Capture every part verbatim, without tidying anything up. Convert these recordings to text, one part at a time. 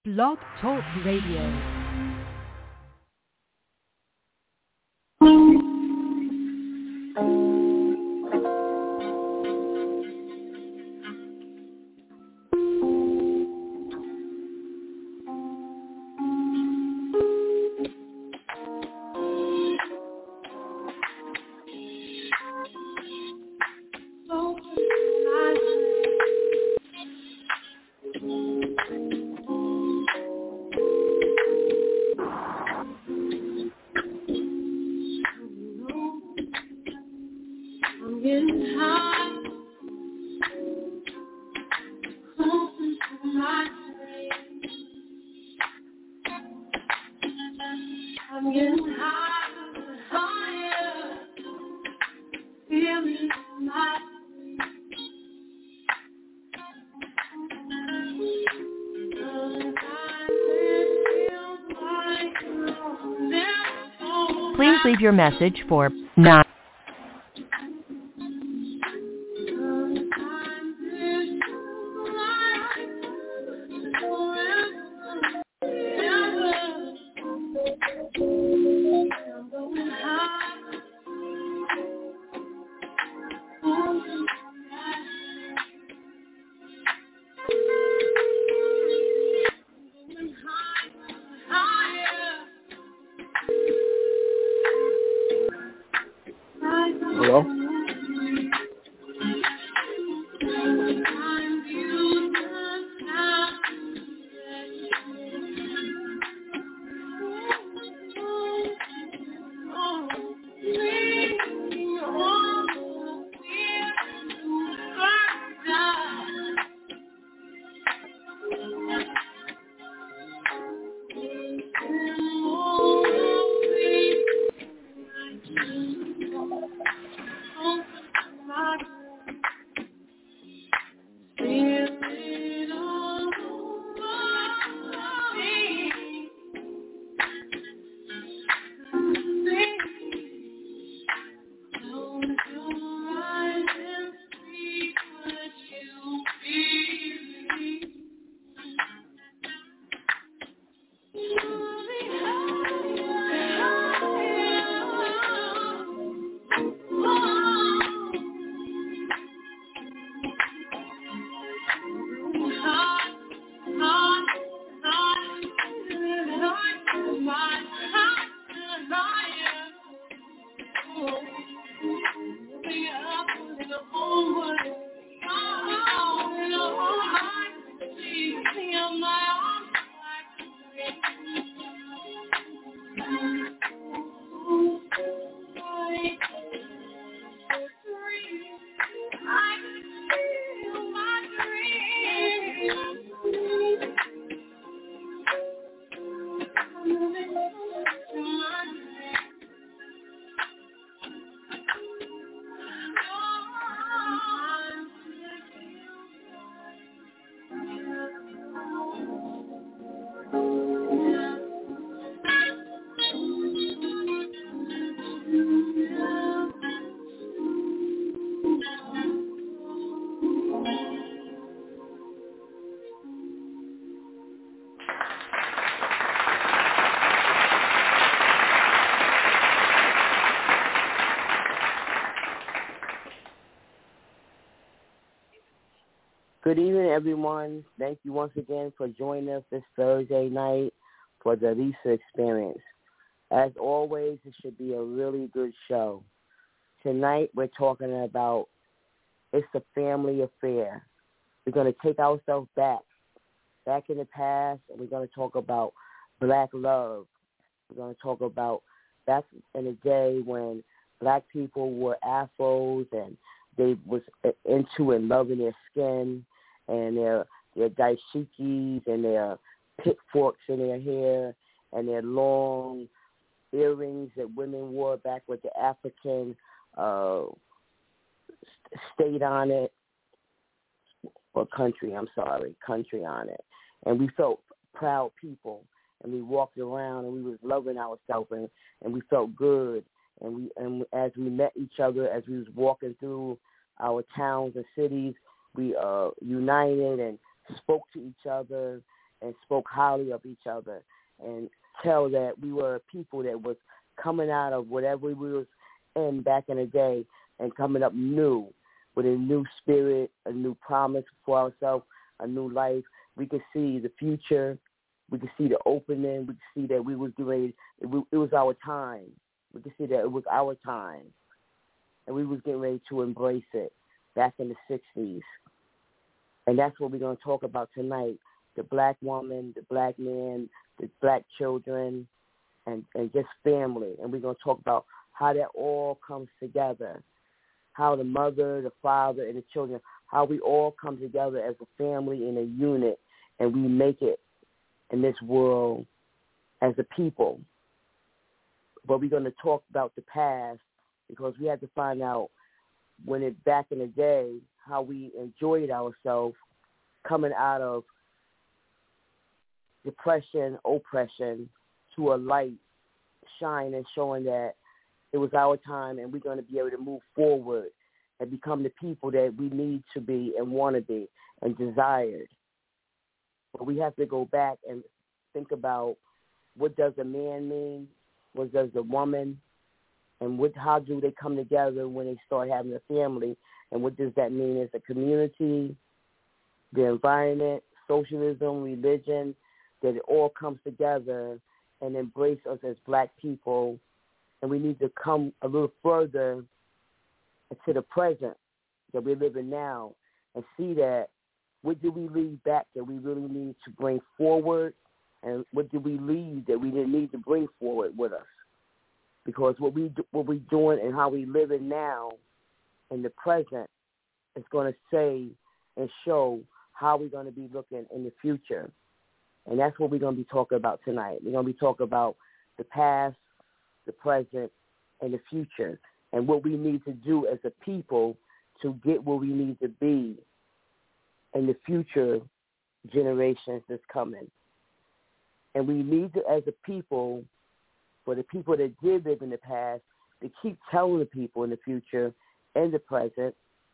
Blog Talk Radio. Please leave your message for nine. Hello? Good evening, everyone. Thank you once again for joining us this Thursday night for the Lisa Experience. As always, it should be a really good show. Tonight, we're talking about It's a Family Affair. We're going to take ourselves back, back in the past, and we're going to talk about black love. We're going to talk about back in the day when black people wore afros and they was into and loving their skin and their their dashikis and their pitchforks in their hair and their long earrings that women wore back with the African uh, state on it, or country, I'm sorry, country on it. And we felt proud people, and we walked around and we was loving ourselves, and, and we felt good. And we and as we met each other, as we was walking through our towns and cities, we uh, united and spoke to each other and spoke highly of each other and tell that we were a people that was coming out of whatever we was in back in the day and coming up new with a new spirit, a new promise for ourselves, a new life. We could see the future. We could see the opening. We could see that we was doing, it, it was our time. We could see that it was our time. And we was getting ready to embrace it back in the sixties. And that's what we're going to talk about tonight, the black woman, the black man, the black children, and, and just family. And we're going to talk about how that all comes together, how the mother, the father, and the children, how we all come together as a family in a unit, and we make it in this world as a people. But we're going to talk about the past because we had to find out when it back in the day how we enjoyed ourselves coming out of depression, oppression, to a light shining, showing that it was our time and we're going to be able to move forward and become the people that we need to be and want to be and desired. But we have to go back and think about what does a man mean, what does a woman, and what, how do they come together when they start having a family, and what does that mean as a community, the environment, socialism, religion, that it all comes together and embrace us as black people. And we need to come a little further to the present that we're living now and see that what did we leave back that we really need to bring forward, and what did we leave that we didn't need to bring forward with us. Because what we do, what we doing and how we living now in the present is going to say and show how we're going to be looking in the future. And that's what we're going to be talking about tonight. We're going to be talking about the past, the present, and the future, and what we need to do as a people to get where we need to be in the future generations that's coming. And we need to, as a people, for the people that did live in the past, to keep telling the people in the future and the present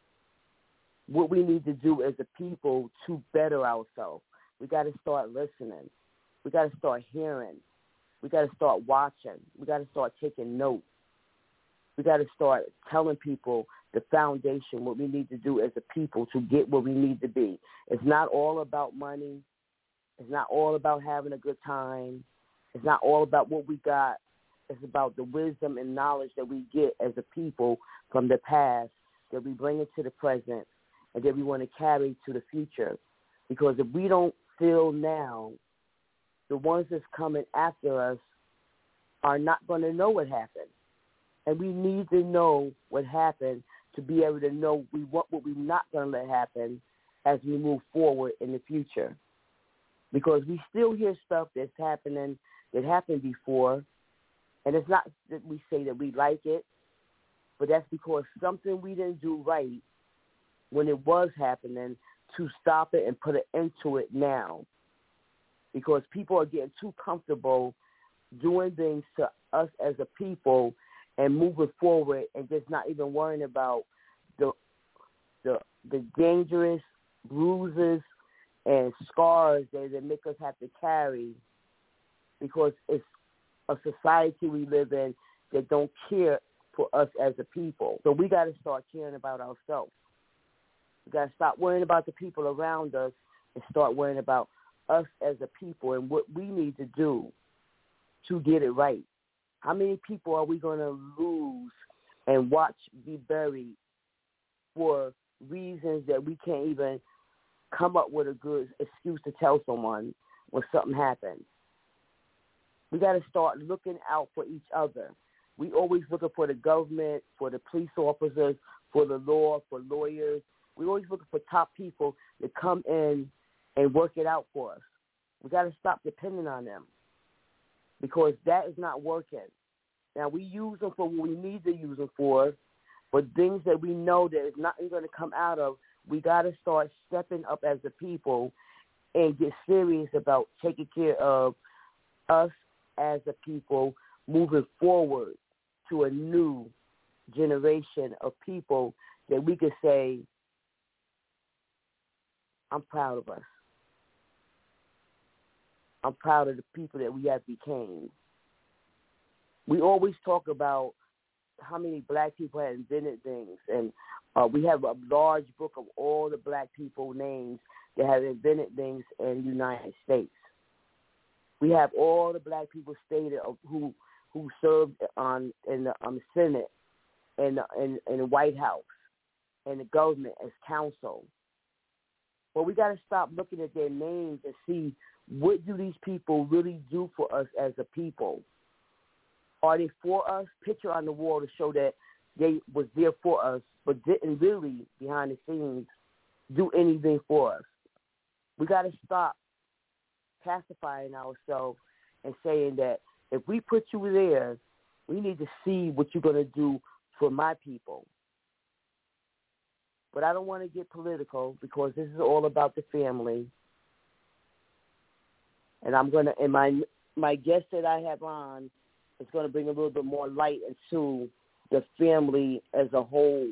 what we need to do as a people to better ourselves. We got to start listening. We got to start hearing. We got to start watching. We got to start taking notes. We got to start telling people the foundation, what we need to do as a people to get where we need to be. It's not all about money. It's not all about having a good time. It's not all about what we got. It's about the wisdom and knowledge that we get as a people from the past that we bring into the present and that we want to carry to the future. Because if we don't feel now, the ones that's coming after us are not going to know what happened. And we need to know what happened to be able to know we what, what we're not going to let happen as we move forward in the future. Because we still hear stuff that's happening that happened before, and it's not that we say that we like it, but that's because something we didn't do right when it was happening to stop it and put an end to it now. Because people are getting too comfortable doing things to us as a people and moving forward and just not even worrying about the the the dangerous bruises and scars that, that make us have to carry, because it's a society we live in that don't care for us as a people. So we got to start caring about ourselves. We got to stop worrying about the people around us and start worrying about us as a people and what we need to do to get it right. How many people are we going to lose and watch be buried for reasons that we can't even come up with a good excuse to tell someone when something happens? We got to start looking out for each other. We always looking for the government, for the police officers, for the law, for lawyers. We always looking for top people to come in and work it out for us. We got to stop depending on them, because that is not working. Now, we use them for what we need to use them for, but things that we know that is not going to come out of, we got to start stepping up as a people and get serious about taking care of us as a people, moving forward to a new generation of people that we could say, I'm proud of us. I'm proud of the people that we have became. We always talk about how many black people have invented things, and uh, we have a large book of all the black people names that have invented things in the United States. We have all the black people stated of who who served on in the um, Senate and in, in the White House and the government as counsel. But we got to stop looking at their names and see what do these people really do for us as a people. Are they for us? Picture on the wall to show that they was there for us, but didn't really, behind the scenes, do anything for us. We got to stop pacifying ourselves and saying that if we put you there, we need to see what you're going to do for my people. But I don't want to get political because this is all about the family. And I'm going to, and my my guest that I have on is going to bring a little bit more light into the family as a whole.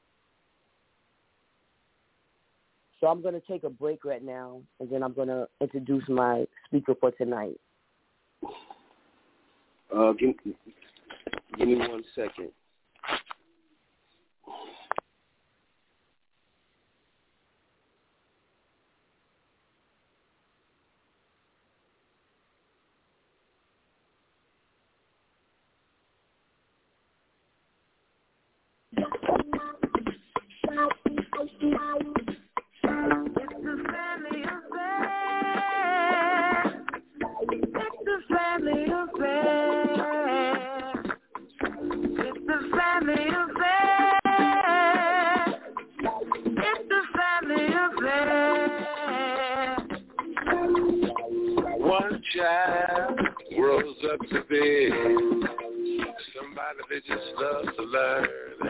So I'm going to take a break right now, and then I'm going to introduce my speaker for tonight. Uh, give, give me one second. One child grows up to be somebody that just loves to learn.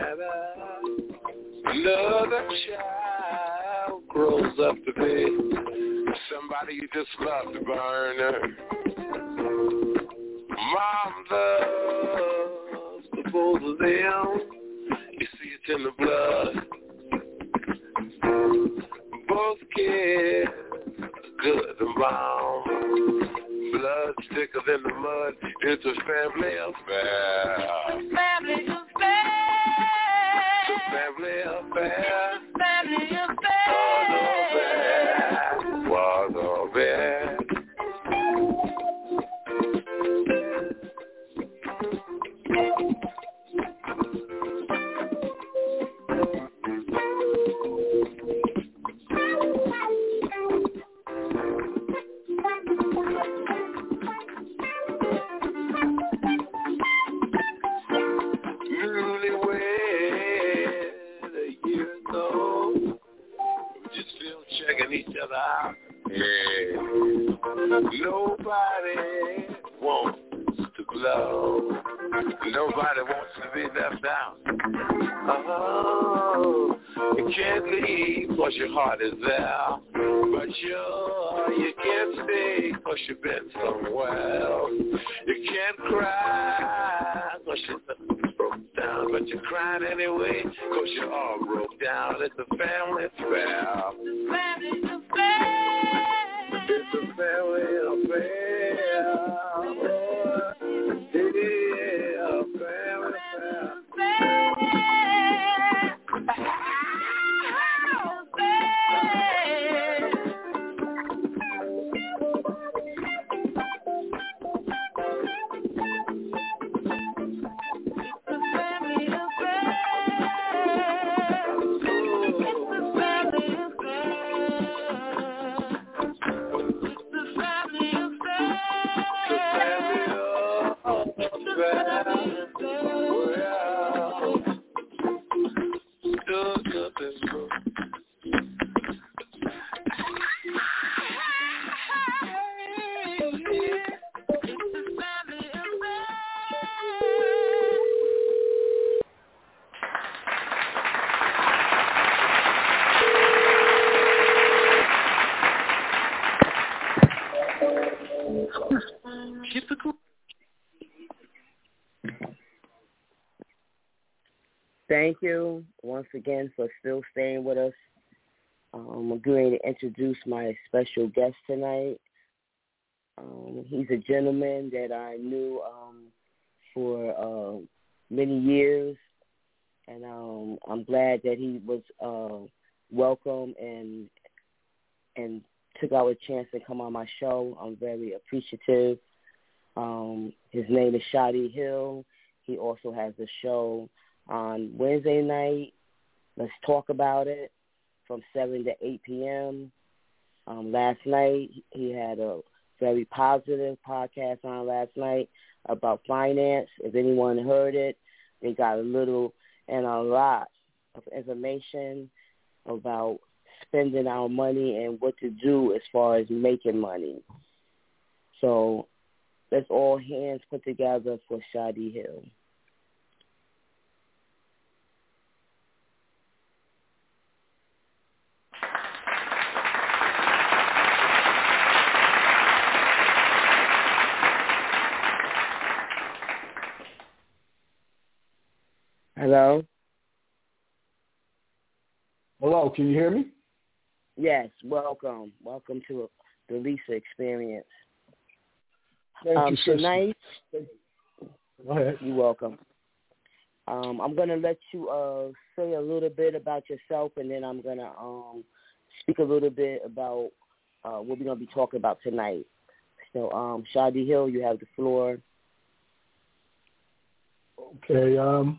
Another child grows up to be somebody you just love to burn. Mom loves the both of them. You see it in the blood. Both kids good and bomb. Blood thicker than the mud. It's a family affair. Family affair. It's a family affair. Family affair. Was a bear. Each other out. Yeah. Nobody wants to blow. Nobody wants to be left out. Oh, you can't leave because your heart is there. But you, you can't stay because you've been somewhere. You can't cry because you broke down. But you're crying anyway because you're all broke down. It's a family affair. Family affair. It's a family affair. Yeah, a family affair. Thank you once again for still staying with us. Um, I'm going to introduce my special guest tonight. Um, he's a gentleman that I knew um, for uh, many years, and um, I'm glad that he was uh, welcome and and took our chance to come on my show. I'm very appreciative. Um, his name is Shadi Hill. He also has a show on Wednesday night. Let's talk about it from seven to eight p.m. Um, last night, he had a very positive podcast on last night about finance. If anyone heard it, they got a little and a lot of information about spending our money and what to do as far as making money. So let's all hands put together for Shadi Hill. Hello? Hello, can you hear me? Yes, welcome. Welcome to the Lisa Experience. Thank um, you, sister. Tonight, Thank you. Go ahead. You're welcome. Um, I'm going to let you uh, say a little bit about yourself, and then I'm going to um, speak a little bit about uh, what we're going to be talking about tonight. So, um, Shadi Hill, you have the floor. Okay. Um,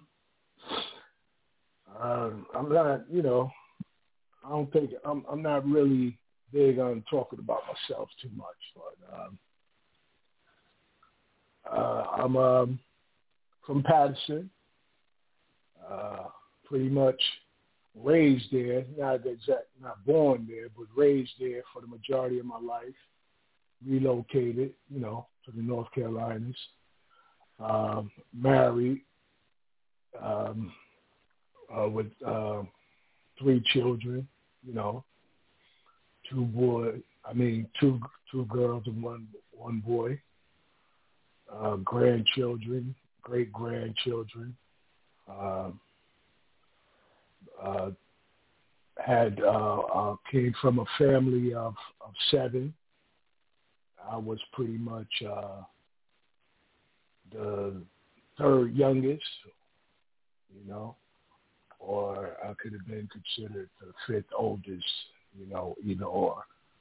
uh, I'm not, you know, I don't think, I'm, I'm not really big on talking about myself too much, but um, uh, I'm um, from Patterson. Uh, pretty much raised there, not exact, not born there, but raised there for the majority of my life. Relocated, you know, to the North Carolinas. Um, married um, uh, with uh, three children, you know, two boys. I mean, two two girls and one one boy. Uh, grandchildren, great grandchildren. Uh, uh, had uh, uh, came from a family of, of seven. I was pretty much uh, the third youngest, you know, or I could have been considered the fifth oldest, you know, either or.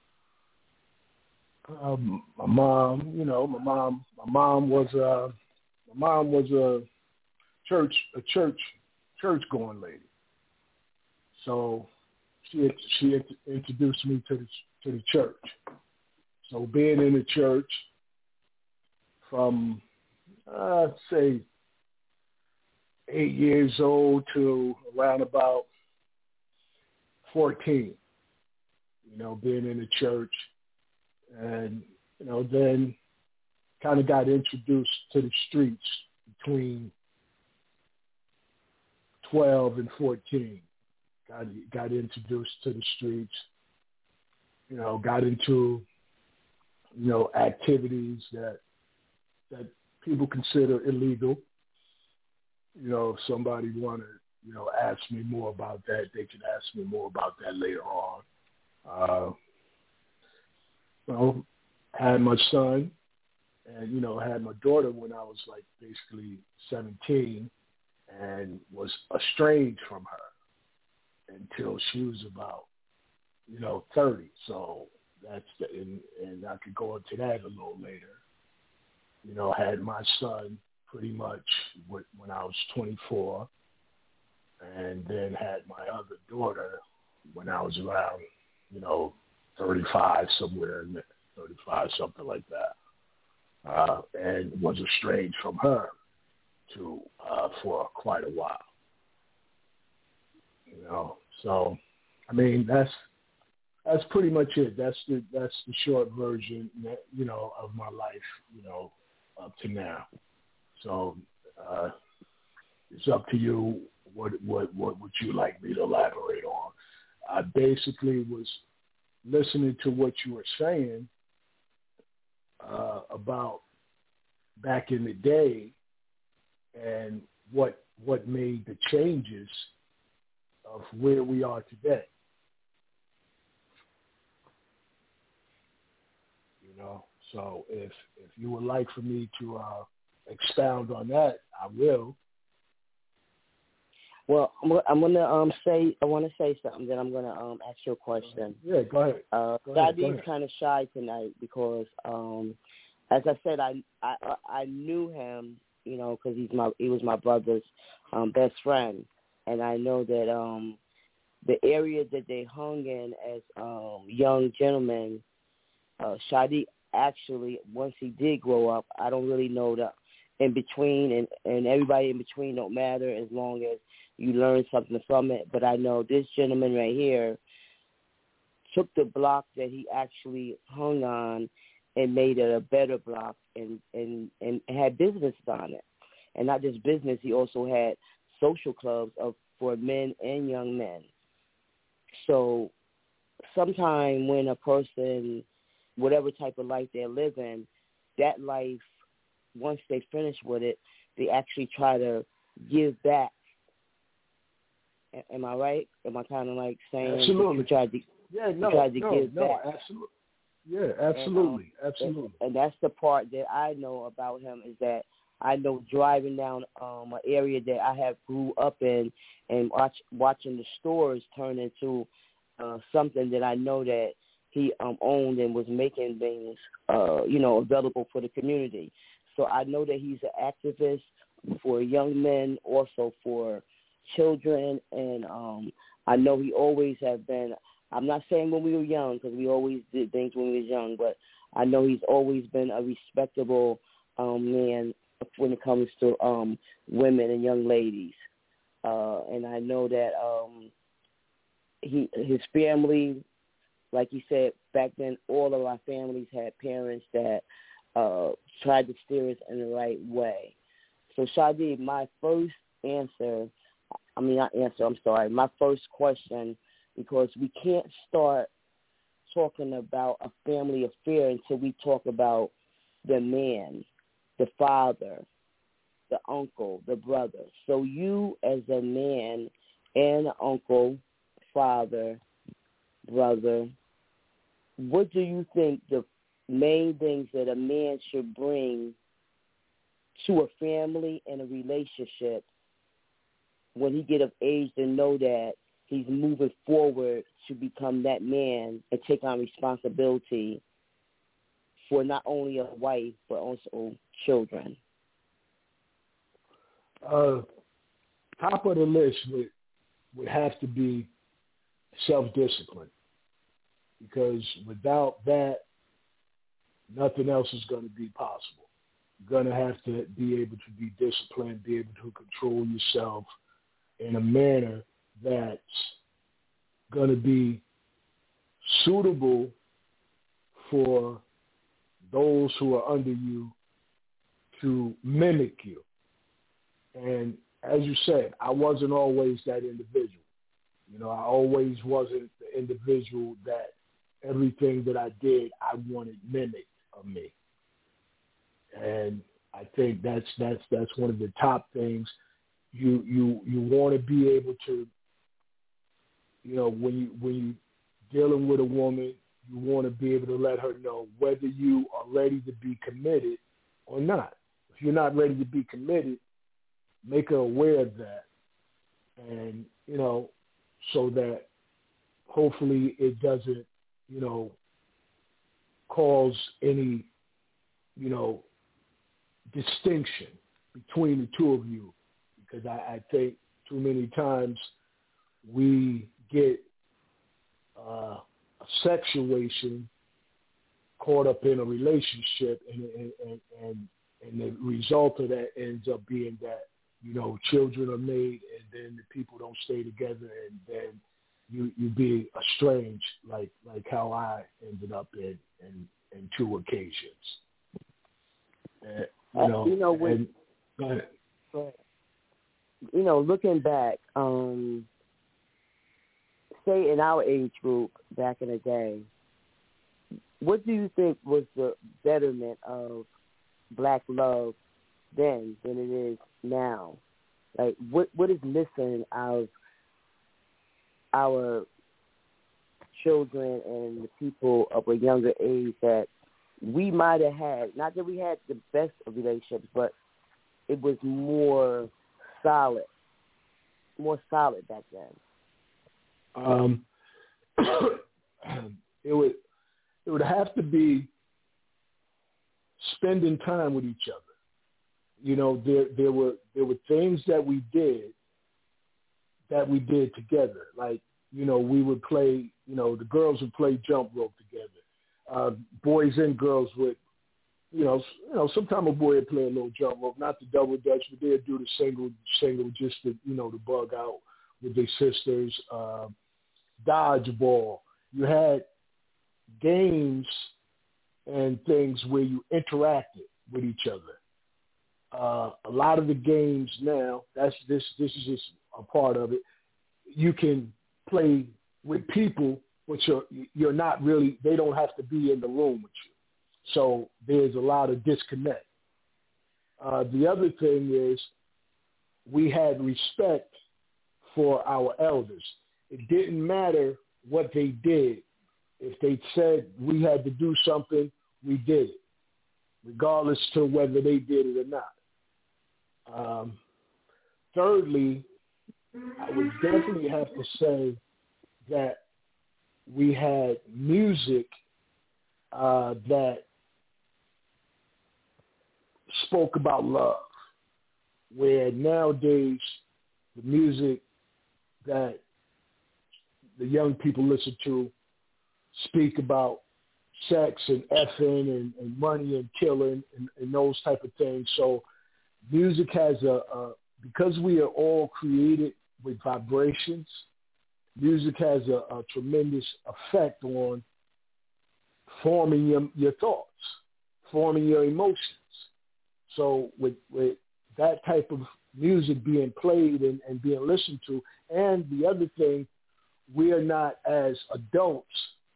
Um, my mom, you know, my mom, my mom was a, my mom was a church, a church, church going lady. So she she introduced me to the to the church. So being in the church from uh, say eight years old to around about fourteen, you know, being in the church, and you know, then kind of got introduced to the streets between twelve and fourteen. Got got introduced to the streets, you know, got into, you know, activities that that people consider illegal. You know, if somebody want to, you know, ask me more about that, they can ask me more about that later on. Uh, you know, had my son and, you know, had my daughter when I was like basically seventeen and was estranged from her until she was about, you know, thirty. So that's the, and, and I could go into that a little later. You know, had my son pretty much when I was twenty-four, and then had my other daughter when I was around, you know, thirty-five, somewhere in there, thirty-five, something like that, uh, and was estranged from her to uh, for quite a while. You know, so I mean that's that's pretty much it. That's the that's the short version, you know, of my life, you know, up to now. So uh, it's up to you. What what what would you like me to elaborate on? I basically was listening to what you were saying uh, about back in the day and what what made the changes of where we are today. You know, So if if you would like for me to uh, expound on that, I will. Well, I'm, I'm gonna um say I want to say something. Then I'm gonna um ask you a question. Yeah, go ahead. Uh, Shadi's kind of shy tonight because, um, as I said, I I I knew him, you know, because he's my he was my brother's um, best friend, and I know that um the area that they hung in as um young gentlemen, uh, Shadi actually once he did grow up, I don't really know the in between, and and everybody in between don't matter as long as you learn something from it. But I know this gentleman right here took the block that he actually hung on and made it a better block and, and, and had business on it. And not just business, he also had social clubs of for men and young men. So sometime when a person, whatever type of life they're living, that life, once they finish with it, they actually try to give back. Am I right? Am I kind of like saying absolutely? You tried to, yeah, no, you tried to no, give no, back. absolutely. Yeah, absolutely, and, um, absolutely. And, and that's the part that I know about him is that I know driving down um, an area that I have grew up in and watch, watching the stores turn into uh, something that I know that he um, owned and was making things, uh, you know, available for the community. So I know that he's an activist for young men, also for children, and um, I know he always have been. I'm not saying when we were young because we always did things when we was young, but I know he's always been a respectable um, man when it comes to um, women and young ladies. Uh, and I know that um, he his family, like he said back then, all of our families had parents that uh, tried to steer us in the right way. So Shadi, my first answer. I mean, not answer, I'm sorry. My first question, because we can't start talking about a family affair until we talk about the man, the father, the uncle, the brother. So you as a man and an uncle, father, brother, what do you think the main things that a man should bring to a family and a relationship when he get of age to know that he's moving forward to become that man and take on responsibility for not only a wife but also children? Uh, top of the list would, would have to be self-discipline, because without that, nothing else is going to be possible. You're going to have to be able to be disciplined, be able to control yourself in a manner that's going to be suitable for those who are under you to mimic you. And as you said, I wasn't always that individual. You know, I always wasn't the individual that everything that I did, I wanted mimicked of me. And I think that's that's that's one of the top things. You you you want to be able to, you know, when you when you dealing with a woman, you want to be able to let her know whether you are ready to be committed or not. If you're not ready to be committed, make her aware of that, and you know, so that hopefully it doesn't, you know, cause any, you know, distinction between the two of you. Because I, I think too many times we get uh, a sexuation caught up in a relationship, and, and, and, and, and the result of that ends up being that, you know, children are made and then the people don't stay together, and then you, you be estranged, like like how I ended up in, in, in two occasions. And, you know, uh, you know when, and, go ahead. Go ahead. You know, looking back, um, say in our age group back in the day, what do you think was the betterment of black love then than it is now? Like, what what is missing out of our children and the people of a younger age that we might have had, not that we had the best of relationships, but it was more solid, more solid back then. Um, it would it would have to be spending time with each other. You know, there there were there were things that we did that we did together. Like, you know, we would play, you know, the girls would play jump rope together. Uh, boys and girls would, you know, you know, sometimes a boy would play a little jump rope, not the double dutch, but they'd do the single, single just to, you know, to bug out with their sisters. Uh, dodgeball. You had games and things where you interacted with each other. Uh, a lot of the games now, that's this. This is just a part of it. You can play with people, but you're you're not really. They don't have to be in the room with you. So there's a lot of disconnect. Uh, the other thing is we had respect for our elders. It didn't matter what they did. If they said we had to do something, we did it, regardless to whether they did it or not. Um, thirdly, I would definitely have to say that we had music uh, that spoke about love, where nowadays the music that the young people listen to speak about sex and effing and, and money and killing and, and those type of things. So music has a, a, because we are all created with vibrations, music has a, a tremendous effect on forming your, your thoughts, forming your emotions. So with, with that type of music being played and, and being listened to, and the other thing, we are not as adults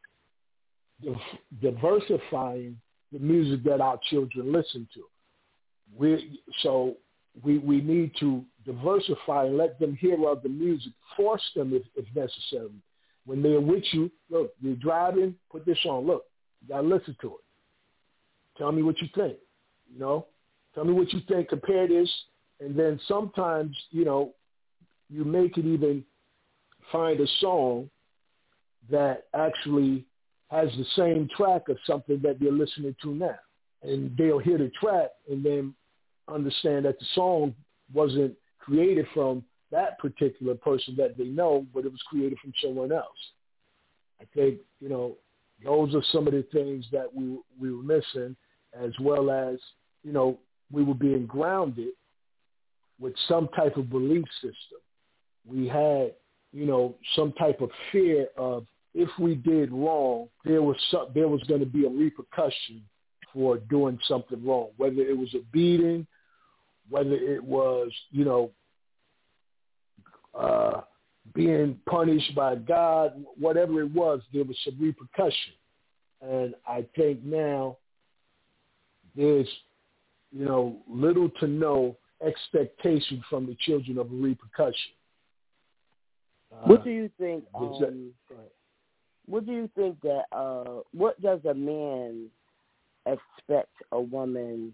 diversifying the music that our children listen to. We so we we need to diversify and let them hear other music. Force them if, if necessary. When they're with you, look, you're driving, put this on. Look, you gotta listen to it. Tell me what you think. You know, tell me what you think. Compare this, and then sometimes, you know, you make it even find a song that actually has the same track of something that they're listening to now. And they'll hear the track and then understand that the song wasn't created from that particular person that they know, but it was created from someone else. I think, you know, those are some of the things that we we were missing, as well as, you know, we were being grounded with some type of belief system. We had, you know, some type of fear of if we did wrong, there was some, there was going to be a repercussion for doing something wrong, whether it was a beating, whether it was, you know, uh, being punished by God, whatever it was, there was some repercussion. And I think now there's, you know, little to no expectation from the children of a repercussion. Uh, what do you think? Um, what do you think that? Uh, what does a man expect a woman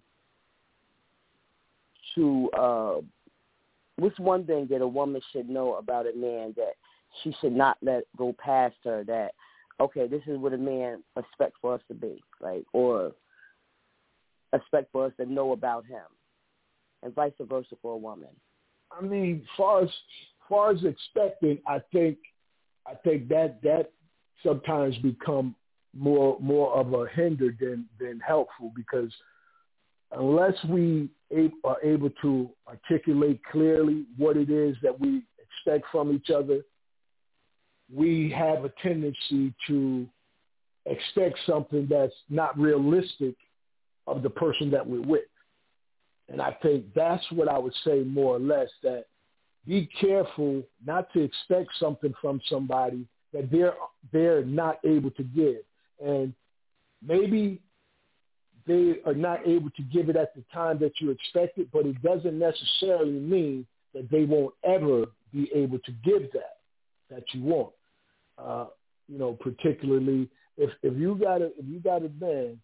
to? Uh, what's one thing that a woman should know about a man that she should not let go past her? That okay, this is what a man expects for us to be, like, or expect for us to know about him, and vice versa for a woman. I mean, far as far as expecting, I think I think that that sometimes become more more of a hinder than than helpful, because unless we are able to articulate clearly what it is that we expect from each other, we have a tendency to expect something that's not realistic of the person that we're with. And I think that's what I would say more or less, that be careful not to expect something from somebody that they're they're not able to give. And maybe they are not able to give it at the time that you expect it, but it doesn't necessarily mean that they won't ever be able to give that that you want. Uh, you know, particularly if, if you got a if you got a man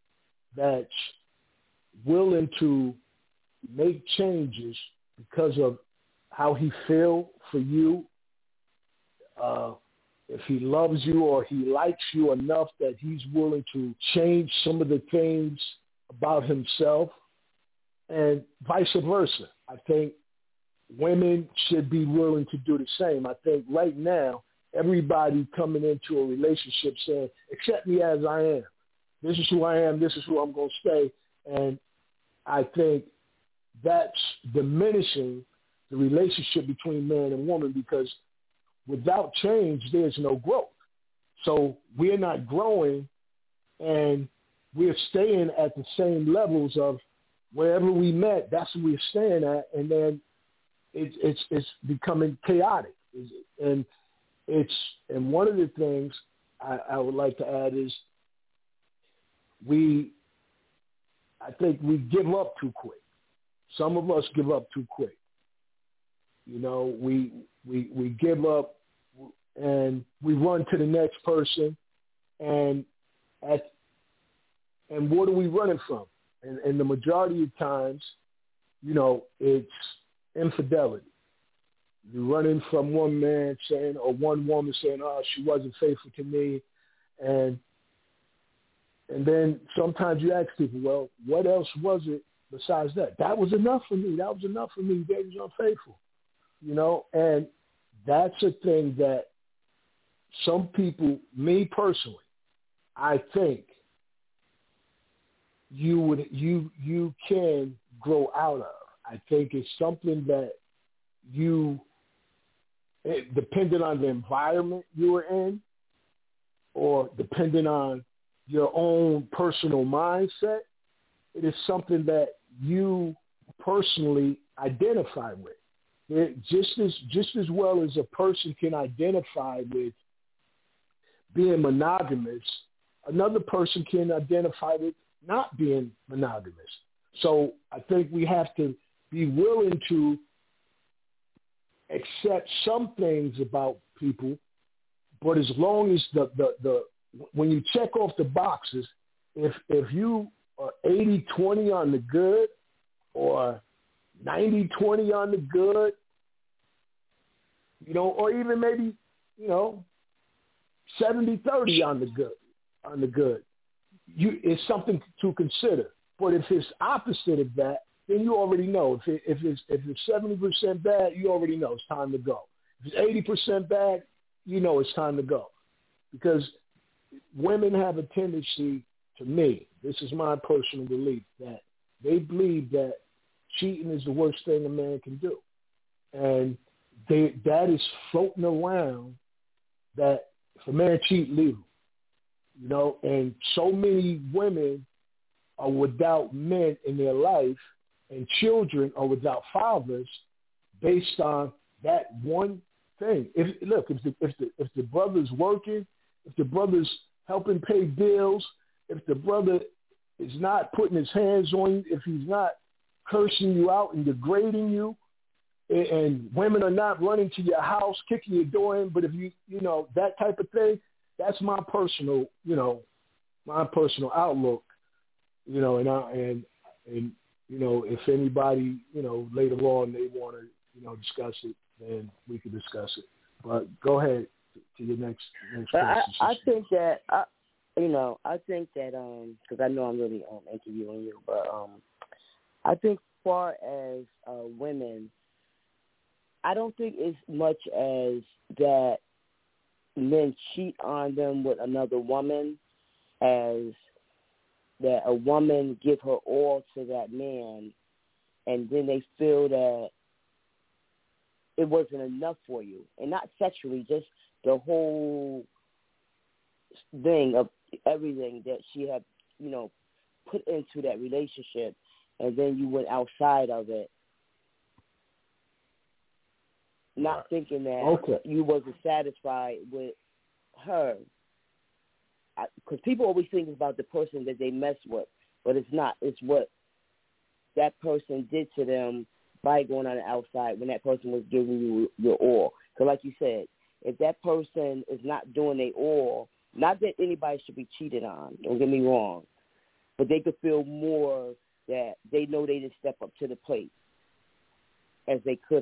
that's willing to make changes because of how he feel for you, uh, if he loves you or he likes you enough that he's willing to change some of the things about himself, and vice versa. I think women should be willing to do the same. I think right now, everybody coming into a relationship saying, accept me as I am. This is who I am. This is who I'm going to stay. And I think that's diminishing the relationship between man and woman, because without change, there's no growth. So we're not growing, and we're staying at the same levels of wherever we met, that's what we're staying at, and then it's it's it's becoming chaotic. And it's and one of the things I, I would like to add is we, I think we give up too quick. Some of us give up too quick. You know, we we we give up and we run to the next person, and at and what are we running from? And, and the majority of times, you know, it's infidelity. You're running from one man saying, or one woman saying, oh, she wasn't faithful to me. And and then sometimes you ask people, well, what else was it besides that? That was enough for me. That was enough for me. They was unfaithful. You know, and that's a thing that some people, me personally, I think you would you you can grow out of. I think it's something that you, it, depending on the environment you were in, or depending on your own personal mindset, it is something that you personally identify with. It, just as just as well as a person can identify with being monogamous, another person can identify with not being monogamous. So I think we have to be willing to accept some things about people, but as long as the, the, the when you check off the boxes, if if you are eighty twenty on the good or ninety twenty on the good, you know, or even maybe, you know, seventy thirty on the good, on the good, you, it's something to consider. But if it's opposite of that, then you already know. If it, if it's if it's seventy percent bad, you already know it's time to go. If it's eighty percent bad, you know it's time to go. Because women have a tendency, to me, this is my personal belief, that they believe that cheating is the worst thing a man can do. And they, that is floating around, that if a man cheat, leave him. You know, and so many women are without men in their life, and children are without fathers based on that one thing. If look, if the if the if the brother's working, if the brother's helping pay bills, if the brother is not putting his hands on you, if he's not cursing you out and degrading you, and, and women are not running to your house, kicking your door in, but if you you know that type of thing, that's my personal you know my personal outlook. You know, and I, and and you know, if anybody, you know, later on they want to, you know, discuss it, then we can discuss it. But go ahead to your next next question. I, I think that, I, you know, I think that, um, because I know I'm really um, interviewing you, but um, I think as far as uh, women, I don't think it's much as that men cheat on them with another woman as that a woman give her all to that man, and then they feel that it wasn't enough for you. And not sexually, just the whole thing of everything that she had, you know, put into that relationship, and then you went outside of it, not right. thinking that okay. you wasn't satisfied with her. Because people always think about the person that they mess with, but it's not. It's what that person did to them by going on the outside when that person was giving you your all. So like you said, if that person is not doing their all, not that anybody should be cheated on, don't get me wrong, but they could feel more that they know they didn't step up to the plate as they could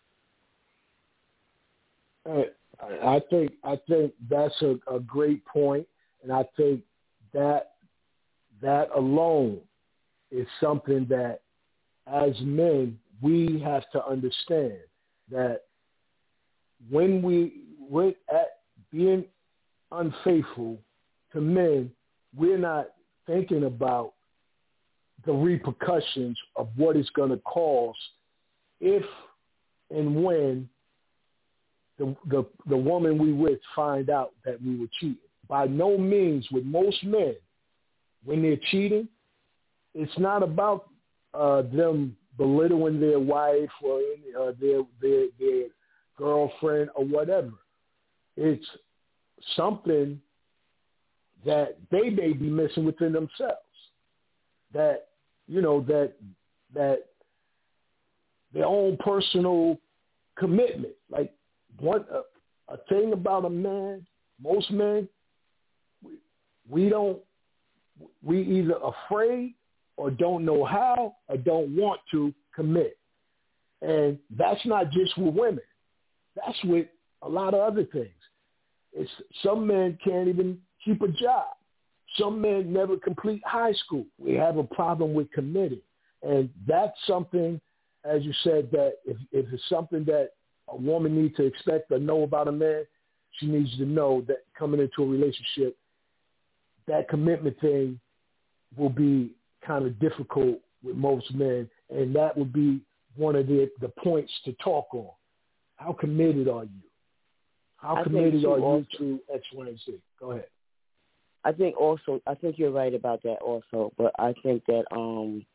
have. I think I think that's a, a great point, and I think that that alone is something that, as men, we have to understand that when we we're at being unfaithful to men, we're not thinking about the repercussions of what it's going to cause if and when the, the the woman we with find out that we were cheating. By no means, with most men, when they're cheating, it's not about uh, them belittling their wife or uh, their, their their girlfriend or whatever. It's something that they may be missing within themselves. That, you know, that that their own personal commitment. Like one a, a thing about a man, most men, we, we don't we either afraid or don't know how or don't want to commit. And that's not just with women. That's with a lot of other things. It's some men can't even keep a job. Some men never complete high school. We have a problem with committing. And that's something, as you said, that if, if it's something that a woman needs to expect or know about a man, she needs to know that coming into a relationship, that commitment thing will be kind of difficult with most men, and that would be one of the, the points to talk on. How committed are you? How I committed are also, you to X, Y, and Z? Go ahead. I think also, I think you're right about that also, but I think that um,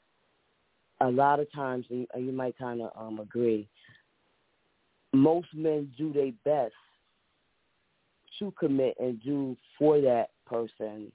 a lot of times, and you might kind of um, agree, most men do their best to commit and do for that person,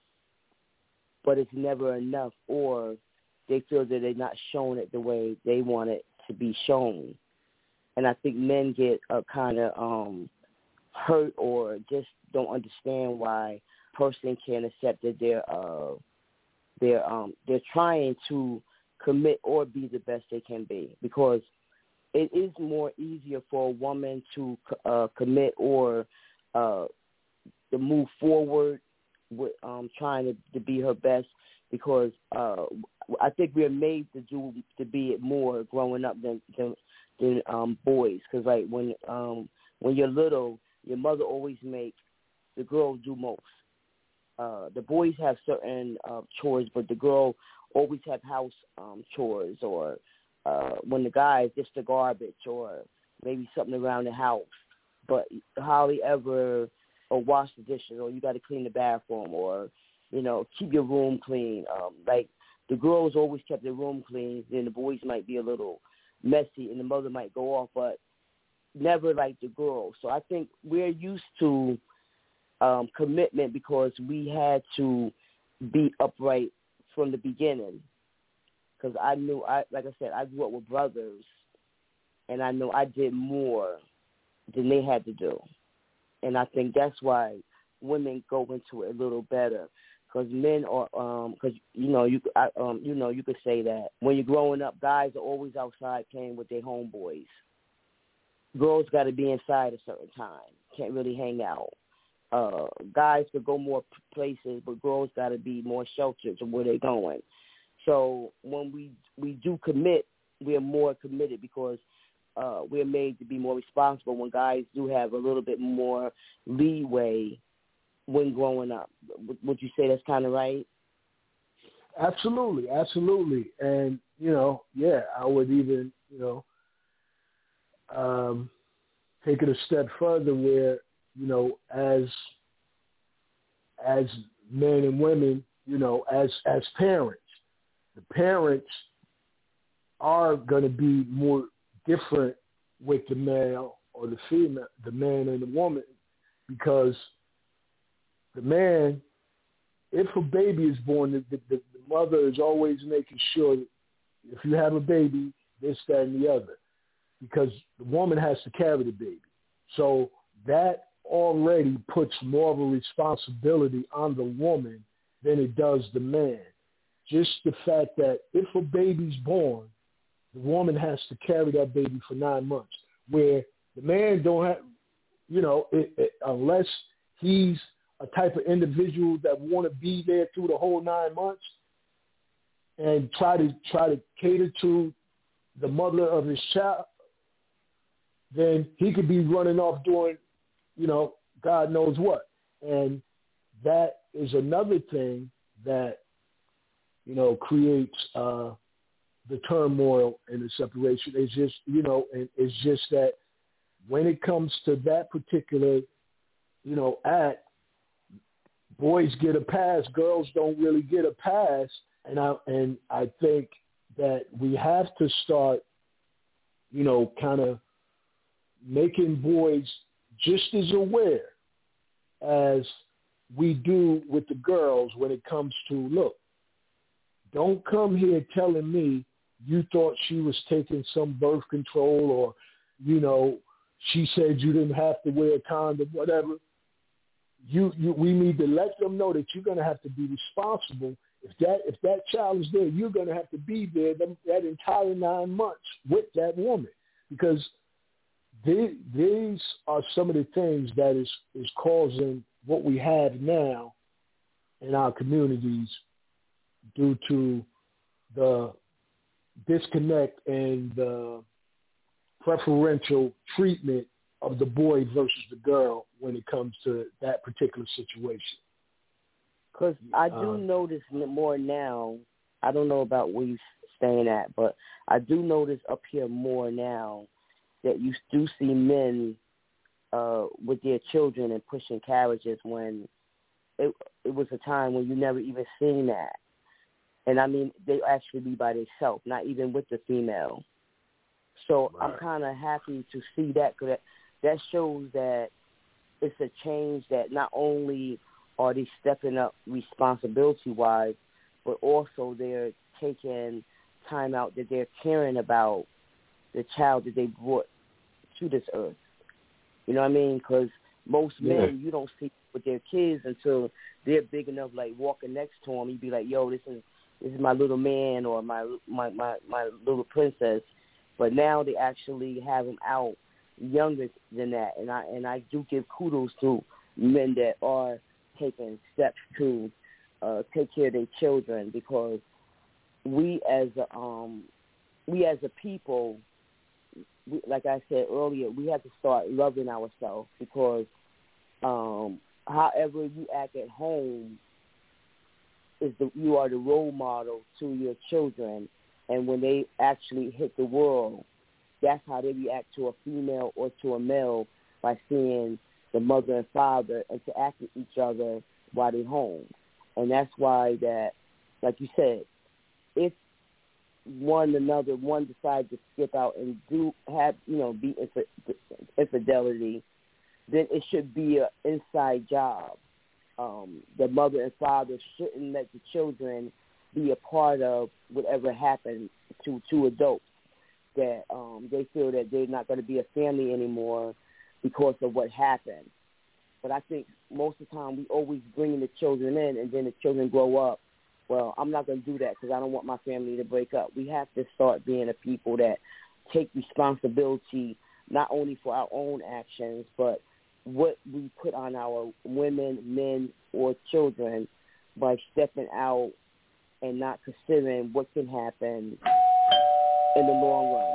but it's never enough, or they feel that they're not showing it the way they want it to be shown. And I think men get uh, kind of um, hurt or just don't understand why a person can't accept that they're uh, they're um, they're trying to commit or be the best they can be, because it is more easier for a woman to uh, commit or uh, to move forward with um, trying to, to be her best, because uh, I think we're made to do to be it more growing up than than, than um, boys. Because like when um, when you're little, your mother always make the girl do most. Uh, the boys have certain uh, chores, but the girl always have house um, chores, or uh, when the guys just the garbage or maybe something around the house. But hardly ever or wash the dishes, or you got to clean the bathroom, or, you know, keep your room clean. Um, like, the girls always kept their room clean, then the boys might be a little messy, and the mother might go off, but never like the girls. So I think we're used to um, commitment because we had to be upright from the beginning. Because I knew, I like I said, I grew up with brothers, and I know I did more than they had to do. And I think that's why women go into it a little better, because men are, um, because you know, you, I, um, you know, you could say that when you're growing up, guys are always outside playing with their homeboys. Girls got to be inside a certain time, can't really hang out. Uh, guys could go more places, but girls got to be more sheltered to where they're going. So when we we do commit, we're more committed because Uh, we're made to be more responsible when guys do have a little bit more leeway when growing up. Would you say that's kind of right? Absolutely, absolutely. And, you know, yeah, I would even, you know, um, take it a step further where, you know, as as men and women, you know, as as parents, the parents are going to be more different with the male or the female, the man and the woman, because the man, if a baby is born, the, the, the mother is always making sure that if you have a baby, this, that, and the other, because the woman has to carry the baby. So that already puts more of a responsibility on the woman than it does the man. Just the fact that if a baby's born, the woman has to carry that baby for nine months, where the man don't have, you know, it, it, unless he's a type of individual that want to be there through the whole nine months and try to try to cater to the mother of his child, then he could be running off doing, you know, God knows what. And that is another thing that, you know, creates uh, the turmoil and the separation. It's just, you know, and it's just that when it comes to that particular, you know, act, boys get a pass, girls don't really get a pass. And I, and I think that we have to start, you know, kind of making boys just as aware as we do with the girls when it comes to, look, don't come here telling me you thought she was taking some birth control or, you know, she said you didn't have to wear a condom, whatever. You, you, we need to let them know that you're going to have to be responsible. If that if that child is there, you're going to have to be there that, that entire nine months with that woman, because they, these are some of the things that is, is causing what we have now in our communities due to the disconnect and the preferential treatment of the boy versus the girl when it comes to that particular situation. Because I do um, notice more now. I don't know about where you're staying at, but I do notice up here more now that you do see men uh, with their children and pushing carriages when it, it was a time when you never even seen that. And I mean, they actually be by themselves, not even with the female. So right. I'm kind of happy to see that, because that, that shows that it's a change, that not only are they stepping up responsibility-wise, but also they're taking time out that they're caring about the child that they brought to this earth. You know what I mean? Because most yeah. men, you don't see with their kids until they're big enough, like walking next to them. You'd be like, yo, this is this is my little man or my my, my, my little princess. But now they actually have them out younger than that. And I, and I do give kudos to men that are taking steps to uh, take care of their children, because we as a, um, we as a people, we, like I said earlier, we have to start loving ourselves, because um, however you act at home is the, you are the role model to your children, and when they actually hit the world, that's how they react to a female or to a male, by seeing the mother and father interact with each other while they're home. And that's why that, like you said, if one another, one decides to skip out and do have, you know, be infidelity, then it should be an inside job. Um, the mother and father shouldn't let the children be a part of whatever happened to two adults, that um, they feel that they're not going to be a family anymore because of what happened. But I think most of the time we always bring the children in, and then the children grow up. Well, I'm not going to do that because I don't want my family to break up. We have to start being a people that take responsibility not only for our own actions, but what we put on our women, men, or children by stepping out and not considering what can happen in the long run.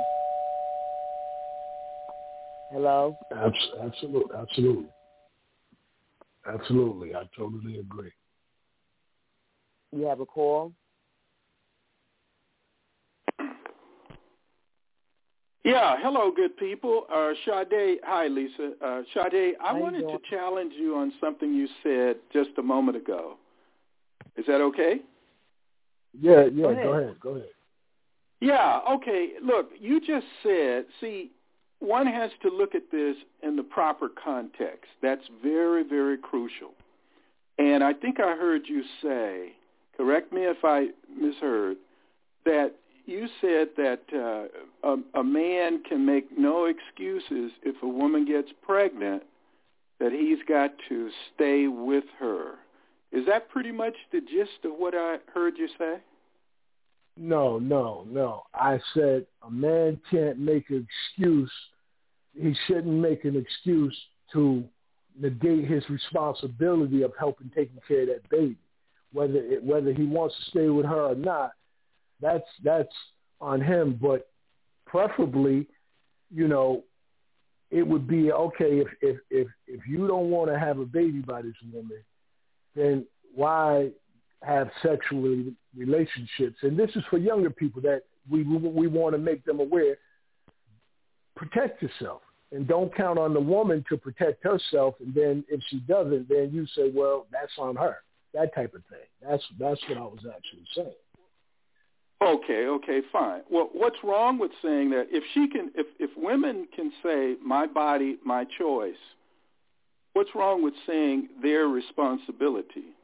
Hello? Absolutely, absolutely. Absolutely, I totally agree. You have a call? Yeah, hello, good people. Uh, Sade, hi, Lisa. Uh, Sade, I How wanted you to doing? challenge you on something you said just a moment ago. Is that okay? Yeah, yeah, Go ahead. go ahead, go ahead. Yeah, okay. Look, you just said, see, one has to look at this in the proper context. That's very, very crucial. And I think I heard you say, correct me if I misheard, that you said that uh, a, a man can make no excuses if a woman gets pregnant, that he's got to stay with her. Is that pretty much the gist of what I heard you say? No, no, no. I said a man can't make an excuse. He shouldn't make an excuse to negate his responsibility of helping taking care of that baby. Whether it, whether he wants to stay with her or not, that's that's on him. But preferably, you know, it would be okay if if if, if you don't want to have a baby by this woman, then why have sexual relationships? And this is for younger people that we we want to make them aware. Protect yourself and don't count on the woman to protect herself. And then if she doesn't, then you say, well, that's on her. That type of thing. That's that's what I was actually saying. Okay, okay, fine. Well, what's wrong with saying that if she can, if, if women can say my body, my choice, what's wrong with saying their responsibility?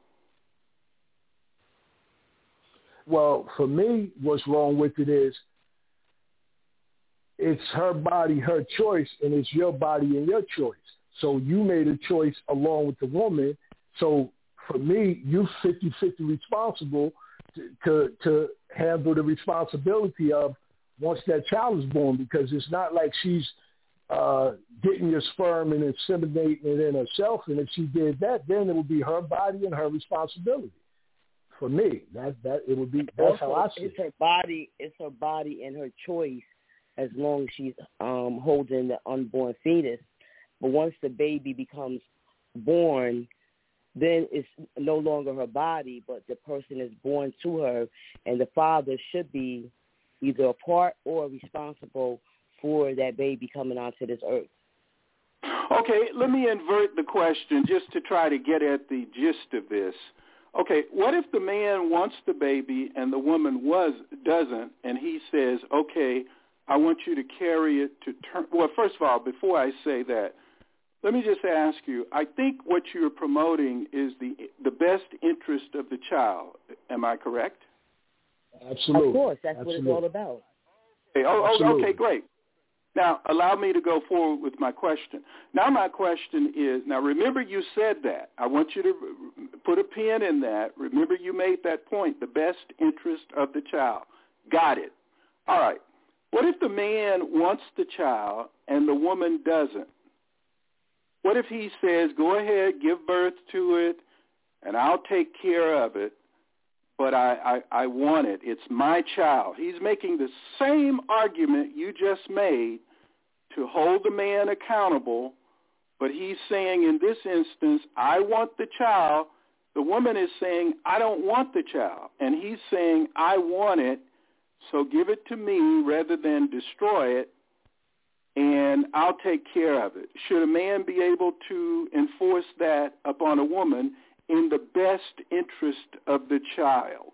Well, for me, what's wrong with it is it's her body, her choice, and it's your body and your choice. So you made a choice along with the woman. So for me, you fifty-fifty responsible to, to, to handle the responsibility of once that child is born, because it's not like she's uh, getting your sperm and inseminating it in herself. And if she did that, then it would be her body and her responsibility. For me, that that it would be. That's also, how I see it's it. her body. It's her body and her choice, as long as she's um, holding the unborn fetus. But once the baby becomes born, then it's no longer her body, but the person is born to her, and the father should be either a part or responsible for that baby coming onto this earth. Okay, let me invert the question just to try to get at the gist of this. Okay, what if the man wants the baby and the woman was doesn't, and he says, okay, I want you to carry it to term. Well, first of all, before I say that, let me just ask you, I think what you're promoting is the the best interest of the child. Am I correct? Absolutely. Of course, that's Absolutely. what it's all about. Okay, oh, oh, Absolutely. okay, great. Now, allow me to go forward with my question. Now, my question is, now remember you said that. I want you to put a pin in that. Remember you made that point, the best interest of the child. Got it. All right. What if the man wants the child and the woman doesn't? What if he says, go ahead, give birth to it, and I'll take care of it, but I, I, I want it. It's my child. He's making the same argument you just made to hold the man accountable, but he's saying in this instance, I want the child. The woman is saying, I don't want the child. And he's saying, I want it, so give it to me rather than destroy it, and I'll take care of it. Should a man be able to enforce that upon a woman in the best interest of the child?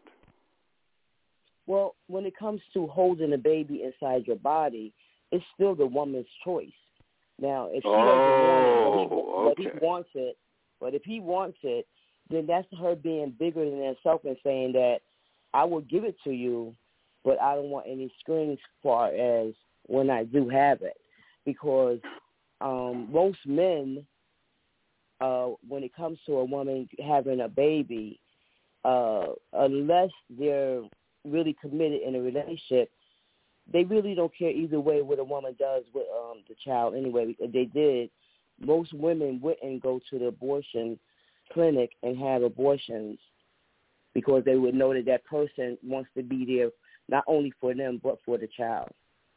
Well, when it comes to holding a baby inside your body, it's still the woman's choice. Now, if she oh, doesn't want it, but he, okay. but he wants it, but if he wants it, then that's her being bigger than herself and saying that I will give it to you, but I don't want any strings as far as when I do have it. Because um, most men, uh, when it comes to a woman having a baby, uh, unless they're really committed in a relationship, they really don't care either way what a woman does with um, the child anyway. If they did, most women wouldn't go to the abortion clinic and have abortions because they would know that that person wants to be there not only for them but for the child.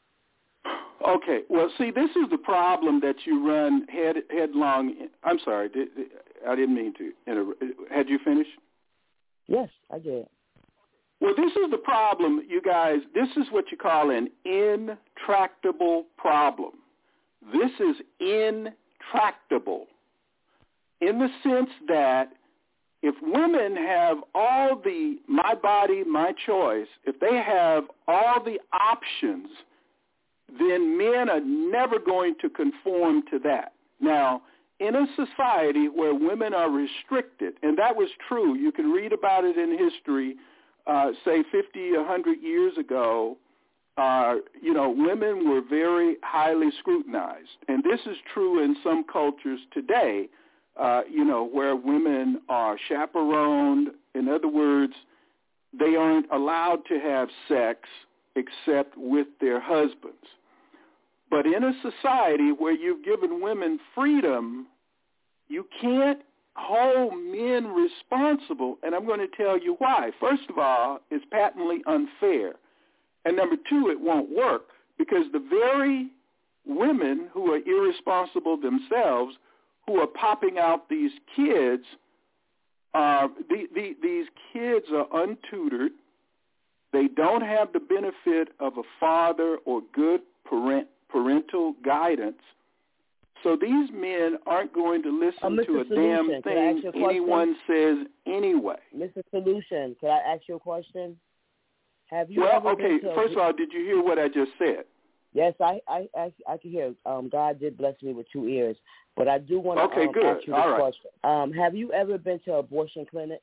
Okay. Well, see, this is the problem that you run head headlong. In. I'm sorry. Did, I didn't mean to interrupt. Had you finished? Yes, I did. Well, this is the problem, you guys. This is what you call an intractable problem. This is intractable in the sense that if women have all the my body, my choice, if they have all the options, then men are never going to conform to that. Now, in a society where women are restricted, and that was true, you can read about it in history, uh, say fifty, one hundred years ago, uh, you know, women were very highly scrutinized. And this is true in some cultures today, uh, you know, where women are chaperoned. In other words, they aren't allowed to have sex except with their husbands. But in a society where you've given women freedom, you can't hold men responsible, and I'm going to tell you why. First of all, it's patently unfair. And number two, it won't work because the very women who are irresponsible themselves, who are popping out these kids, uh, the, the, these kids are untutored. They don't have the benefit of a father or good parent, parental guidance. So these men aren't going to listen uh, to a Solution, damn thing anyone says anyway. Mister Solution, can I ask you a question? Have you well, ever okay, been to first a... of all, did you hear what I just said? Yes, I I, I, I can hear. Um, God did bless me with two ears. But I do want to okay, um, good. ask you this all right. question. Um, have you ever been to an abortion clinic?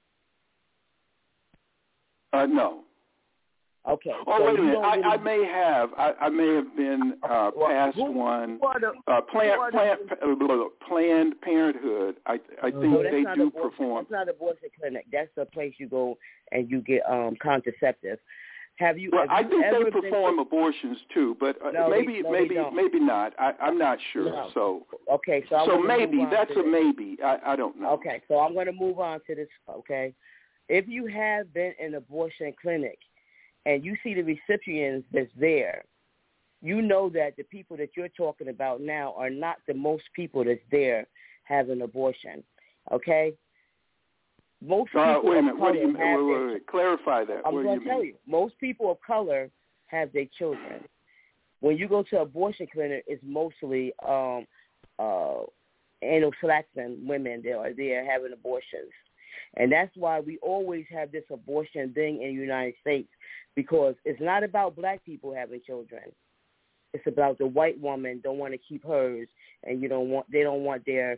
Uh, no. Okay. Oh, so wait a minute. really... I, I may have. I, I may have been uh, well, past who, one. Who are the, uh, Planned, Planned, the... Planned Parenthood. I, I think no, they do abortion, perform. That's not an abortion clinic. That's the place you go and you get um, contraceptive. Have you? Well, have I you think ever they perform to... abortions too, but uh, no, maybe, they, no, maybe, maybe not. I, I'm not sure. No. So, okay, so, so maybe that's a this. maybe. I, I don't know. Okay, so I'm going to move on to this. Okay, if you have been in an abortion clinic and you see the recipients that's there, you know that the people that you're talking about now are not the most people that's there having abortion. Okay. Most people uh, wait a of minute. color What do you mean? have Wait, their, wait, wait. Clarify that. I'm what going do to you tell mean? you, most people of color have their children. When you go to an abortion clinic, it's mostly um, uh, Anglo-Saxon women that are there having abortions. And that's why we always have this abortion thing in the United States, because it's not about black people having children. It's about the white woman don't want to keep hers, and you don't want they don't want their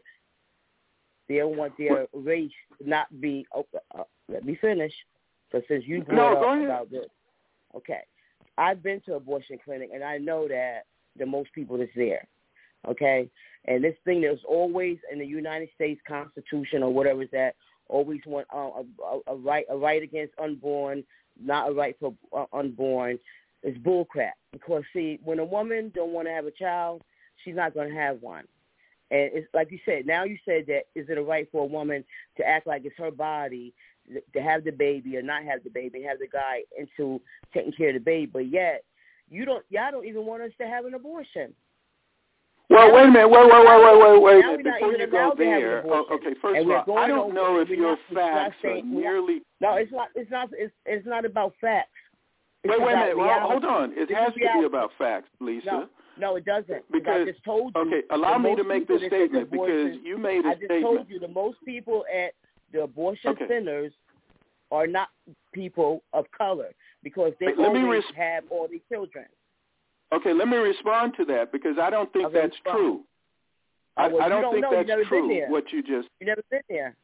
they don't want their race to not be. Oh, uh, let me finish. So since you brought no, up about this, okay, I've been to abortion clinic, and I know that the most people is there. Okay, and this thing that's always in the United States Constitution or whatever is that always want uh, a, a, a right a right against unborn, not a right for uh, unborn. It's bullcrap. Because see, when a woman don't want to have a child, she's not going to have one. And it's like you said. Now you said that is it a right for a woman to act like it's her body to have the baby or not have the baby, and have the guy into taking care of the baby, but yet you don't. Y'all don't even want us to have an abortion. Well, now, wait a minute. Wait, wait, wait, wait, wait, wait. Now Before you go there, oh, okay. First and of all, I don't over, know if your not, facts are nearly. No, it's not. It's not. It's, it's not about facts. It's wait, wait a minute. Well, hold on. It this has to reality. be about facts, Lisa. No, no, it doesn't. Because I just told you. Okay, allow me to make this statement abortion, because you made a I just statement. told you the most people at the abortion okay. centers are not people of color because they Wait, let always me res- have all these children. Okay, let me respond to that because I don't think okay, that's respond. true. Oh, well, I, I don't, don't think know. that's true. What you just you never been there.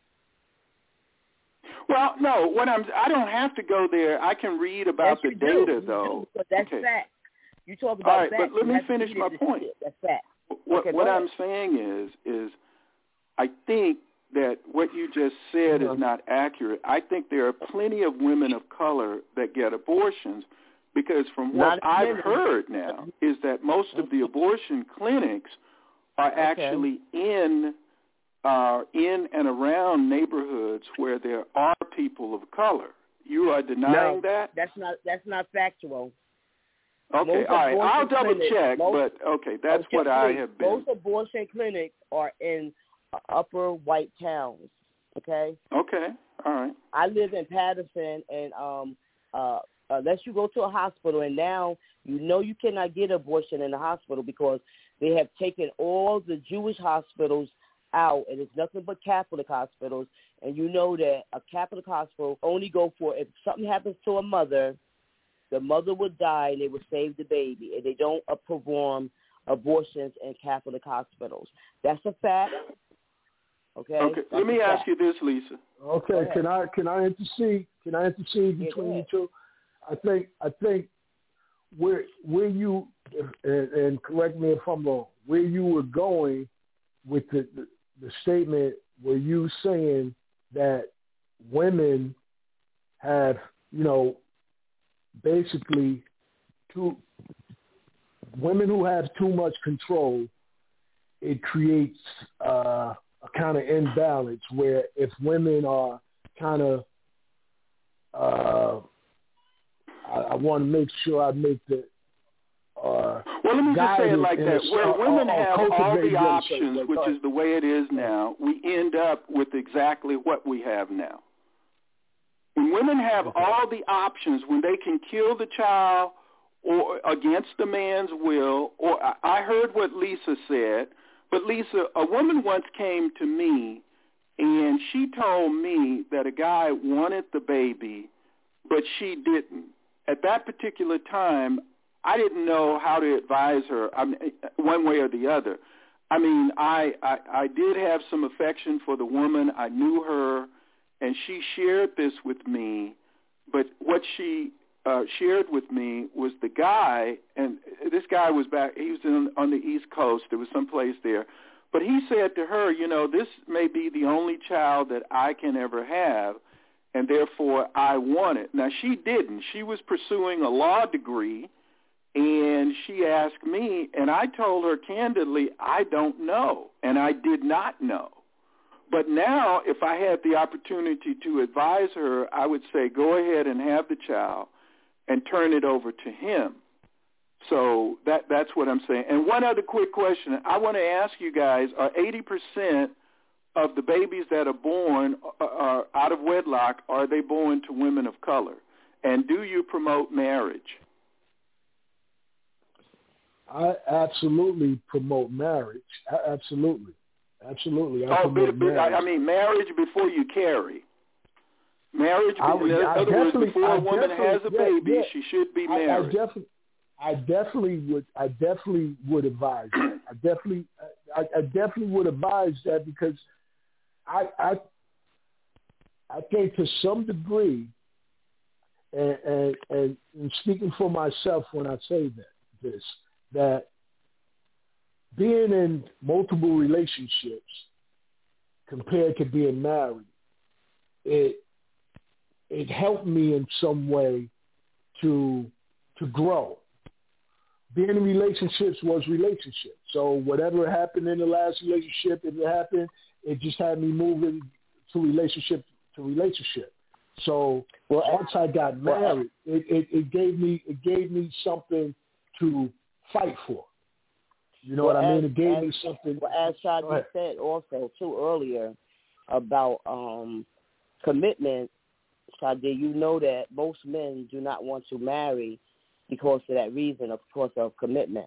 Well, no. What I'm I don't have to go there. I can read about yes, the you data do. though. Do, that's okay. fact. You talk about All right, facts. but let you me finish my point. That's fact. What, okay, what I'm ahead. saying is, is I think that what you just said uh-huh. is not accurate. I think there are plenty of women of color that get abortions because from what I've women. heard now is that most of the abortion clinics are okay. actually in uh, in and around neighborhoods where there are people of color. You are denying no, that? That's not that's not factual. Okay, most all right. I'll double clinics, check, most, but okay, that's okay, what I have been. Most abortion clinics are in uh, upper white towns. Okay. Okay. All right. I live in Patterson, and um, uh, unless you go to a hospital, and now you know you cannot get abortion in the hospital because they have taken all the Jewish hospitals out, and it's nothing but Catholic hospitals. And you know that a Catholic hospital only go for if something happens to a mother, the mother would die and they would save the baby, and they don't uh, perform abortions in Catholic hospitals. That's a fact. Okay. Okay. That's Let me ask fact. you this, Lisa. Okay. Can I can I intercede? Can I intercede between you two? I think I think where where you and, and correct me if I'm wrong. Where you were going with the, the the statement were you saying that women have, you know, basically too, women who have too much control, it creates uh, a kind of imbalance where if women are kind of, uh, I, I want to make sure I make the, uh, well, let me just say it like that. Where a, women a, a have all the cultivated options, way. which is the way it is now, we end up with exactly what we have now. When women have Okay. all the options, when they can kill the child or against the man's will, or I heard what Lisa said, but Lisa, a woman once came to me and she told me that a guy wanted the baby, but she didn't. At that particular time, I didn't know how to advise her, I mean, one way or the other. I mean, I, I, I did have some affection for the woman. I knew her, and she shared this with me. But what she uh, shared with me was the guy, and this guy was back, he was in, on the East Coast. There was someplace there. But he said to her, you know, this may be the only child that I can ever have, and therefore I want it. Now, she didn't. She was pursuing a law degree, and she asked me, and I told her candidly, I don't know, and I did not know. But now, if I had the opportunity to advise her, I would say, go ahead and have the child and turn it over to him. So that that's what I'm saying. And one other quick question. I want to ask you guys, are eighty percent of the babies that are born uh, out of wedlock, are they born to women of color? And do you promote marriage? I absolutely promote marriage. I, absolutely. Absolutely. I oh, promote but, but, marriage. I mean, marriage before you carry. Marriage, I in would, I other words, before I a woman has a yeah, baby, yeah. she should be I, I married. definitely, I definitely would. I definitely would advise that. I definitely, I, I definitely would advise that because I, I, I think to some degree, and, and, and, and speaking for myself when I say that this, that being in multiple relationships compared to being married, it it helped me in some way to to grow. Being in relationships was relationships. So whatever happened in the last relationship, if it happened, it just had me moving to relationship to relationship. So well, once I got married, it, it, it gave me it gave me something to fight for. You know well, what I mean? As, it gave as, me something. Well, as Shadi said also too earlier about um, commitment, Shadi, you know that most men do not want to marry because of that reason, of course, of commitment.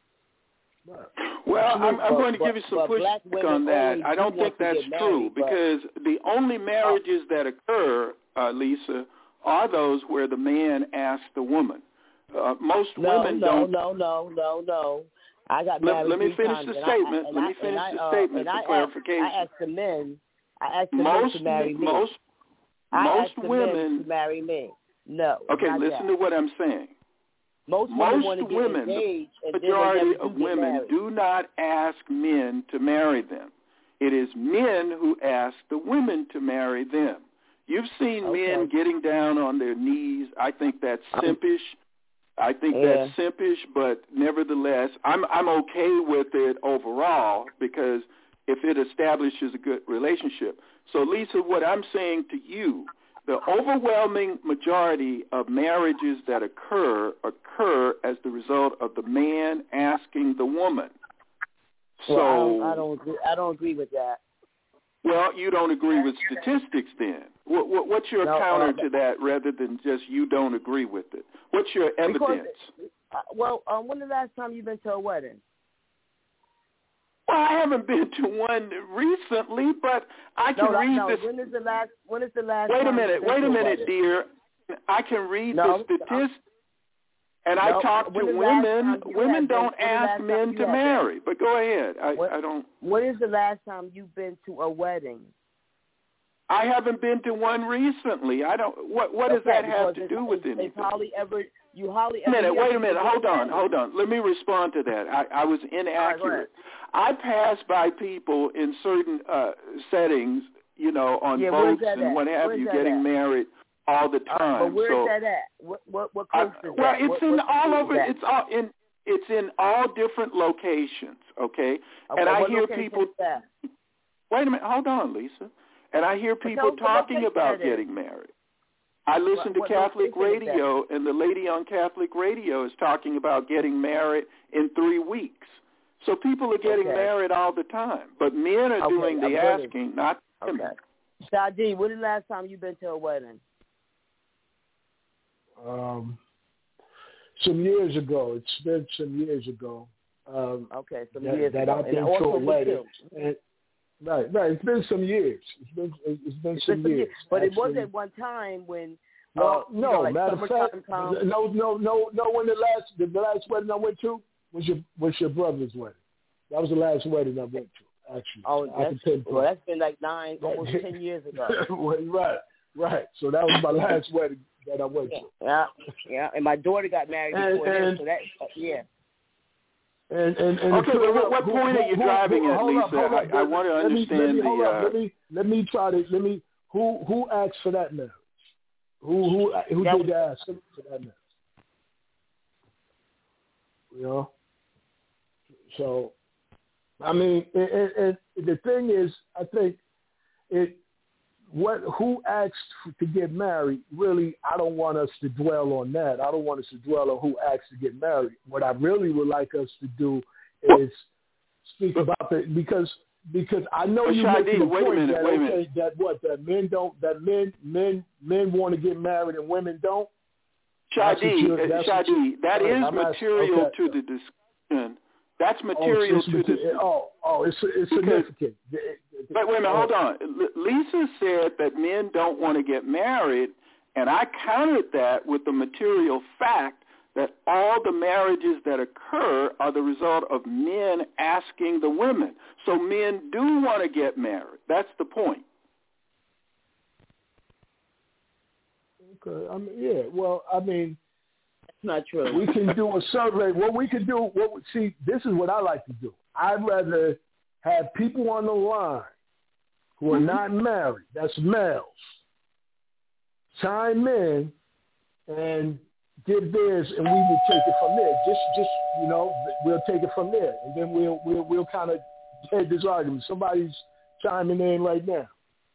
Well, I'm, I'm but, going to but, give you some pushback on that. I don't think that's married, true but, because the only marriages that occur, uh, Lisa, are those where the man asks the woman. Uh, most no, women no, don't. No, no, no, no, no. I got let, married let me three finish times, the and statement. I, and let I, me finish I, the uh, statement for I clarification. Asked, I asked the men. I asked the most, men to marry me. Most, I most asked the women men to marry me. No. Okay, not listen that. to what I'm saying. Most, most women, women, engaged, the majority of women married. do not ask men to marry them. It is men who ask the women to marry them. You've seen okay. men getting down on their knees. I think that's simpish. I think yeah. that's simpish, but nevertheless, I'm I'm okay with it overall because if it establishes a good relationship. So, Lisa, what I'm saying to you, the overwhelming majority of marriages that occur occur as the result of the man asking the woman. So well, I don't, I don't agree. I don't agree with that. Well, you don't agree with statistics then. What, what, what's your no, counter uh, to that rather than just you don't agree with it? What's your evidence? Because, uh, well, um, when the last time you've been to a wedding? Well, I haven't been to one recently, but I can no, read no. this. When is the last? When is the last? Wait a time minute. Wait a minute, dear. I can read no, the statistics, and no, I talk to women. Women don't ask men to marry. But go ahead. I, when, I don't. When is the last time you've been to a wedding? I haven't been to one recently. I don't. What What does okay, that have to do with it's, anything? It's hardly ever. You hardly Wait a minute, ever wait hear a minute. people Hold get on, married. hold on. Let me respond to that. I, I was inaccurate. I pass by people in certain uh, settings, you know, on Yeah, where's boats that and at? what have Where's you, that getting at? married all the Uh, time. but where's so, that at? What what what I, coast is well, that? it's what, in what all city over. is that? It's all in. It's in all different locations. Okay, Okay, and I what hear location people. is that? Wait a minute, hold on, Lisa. And I hear people tell us what talking location about that is. getting married. I listen What- to what Catholic location is that? radio, and the lady on Catholic radio is talking about getting married in three weeks. So people are getting Okay. married all the time, but men are Okay, doing the I'm good. asking, not women. Okay. Shadi, when the last time you been to a wedding? Um, some years ago. It's been some years ago. Um, Okay, some that, years that ago. I've And been to also a me wedding. too. And, right, right. It's been some years. It's been it's been It's some been some years. years. But actually. it wasn't one time when Well, uh, no, you know, like matter of summertime fact, comes. no, no, no, no. When the last the last wedding I went to was your was your brother's wedding. That was the last wedding I went to. Actually, Oh, I that's, can pinpoint. well, that's been like nine, almost ten years ago. Right, right. So that was my last wedding that I went Yeah, to. yeah, yeah. And my daughter got married And- before and- then, so that, uh, yeah. And, and, and Okay, but what, what who- point who- are you who- driving who- at, hold Lisa? up, hold up. I, I want to let me, understand let me, the. hold up. Uh, Let me let me try to let me. Who who asked for that marriage? Who who who That did the ask for that marriage? You know. So, I mean, and, and, and the thing is, I think it. What who asked to get married? Really, I don't want us to dwell on that. I don't want us to dwell on who asked to get married. What I really would like us to do is speak about it because because I know But you're Shadi, making a wait a point minute, that wait a okay minute. that what that men don't that men men men want to get married and women don't. That's what Shadi, you're- uh, that's what Shadi, you- that All right, is I'm asking- material okay. to the discussion. That's Oh, material it's, to it's, the. oh, oh, it's it's Because- significant. But wait a minute, hold on. L- Lisa said that men don't want to get married, and I countered that with the material fact that all the marriages that occur are the result of men asking the women. So men do want to get married. That's the point. Okay, I mean, yeah. Well, I mean, That's not true. we can do a survey. What we can do, what we, see, this is what I like to do. I'd rather have people on the line who are Mhm. not married, that's males, chime in and give theirs, and we will take it from there. Just, just you know, we'll take it from there, and then we'll we'll we'll kind of head this argument. Somebody's chiming in right now.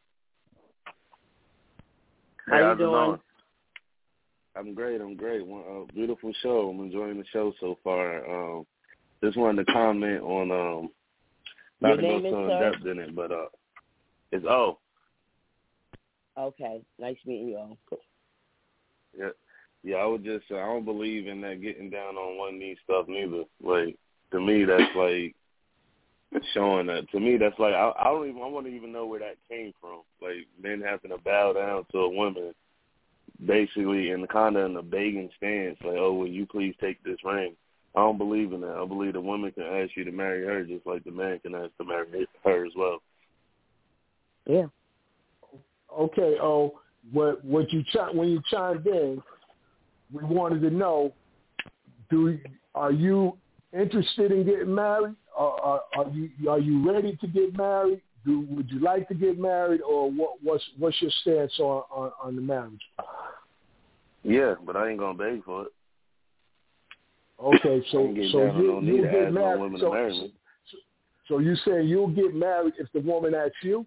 How you how's it doing? going? I'm great. I'm great. One, uh, beautiful show. I'm enjoying the show so far. Um, just wanted to comment on um, not Your to go name is, so in sir? depth in it, but uh, it's oh Okay, nice meeting you all. yeah, yeah. I would just uh, I don't believe in that getting down on one knee stuff neither. Like to me, that's like showing that. To me, that's like I, I don't even I want to even know where that came from. Like men having to bow down to a woman. Basically, in kind of in a begging stance, like, oh, will you please take this ring? I don't believe in that. I believe the woman can ask you to marry her just like the man can ask to marry her as well. Yeah. Okay. Oh, what what you chi- when you chimed in, we wanted to know: Do are you interested in getting married? Or are, are you are you ready to get married? Do would you like to get married, or what? What's what's your stance on, on, on the marriage? Yeah, but I ain't gonna beg for it. Okay, I so ain't get so down on you no knee you'll to get ask no married. woman So, to marry me. so you say you'll get married if the woman asks you?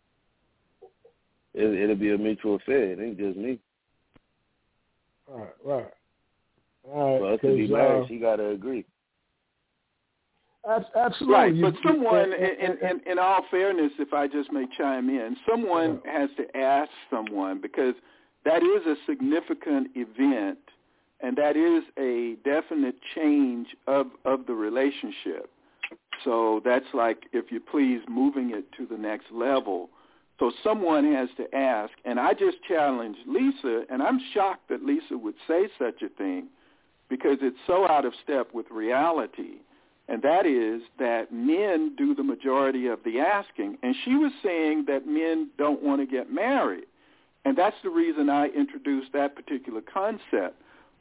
It, it'll be a mutual affair. It ain't just me. All right, right. All For right, us to be 'cause, married, uh, she gotta agree. ab- absolutely. Right, You- but someone, and- and- in, in, in all fairness, if I just may chime in, someone has to ask someone because that is a significant event and that is a definite change of, of the relationship. So that's like, if you please, moving it to the next level. So someone has to ask, and I just challenged Lisa, and I'm shocked that Lisa would say such a thing because it's so out of step with reality, and that is that men do the majority of the asking. And she was saying that men don't want to get married, and that's the reason I introduced that particular concept.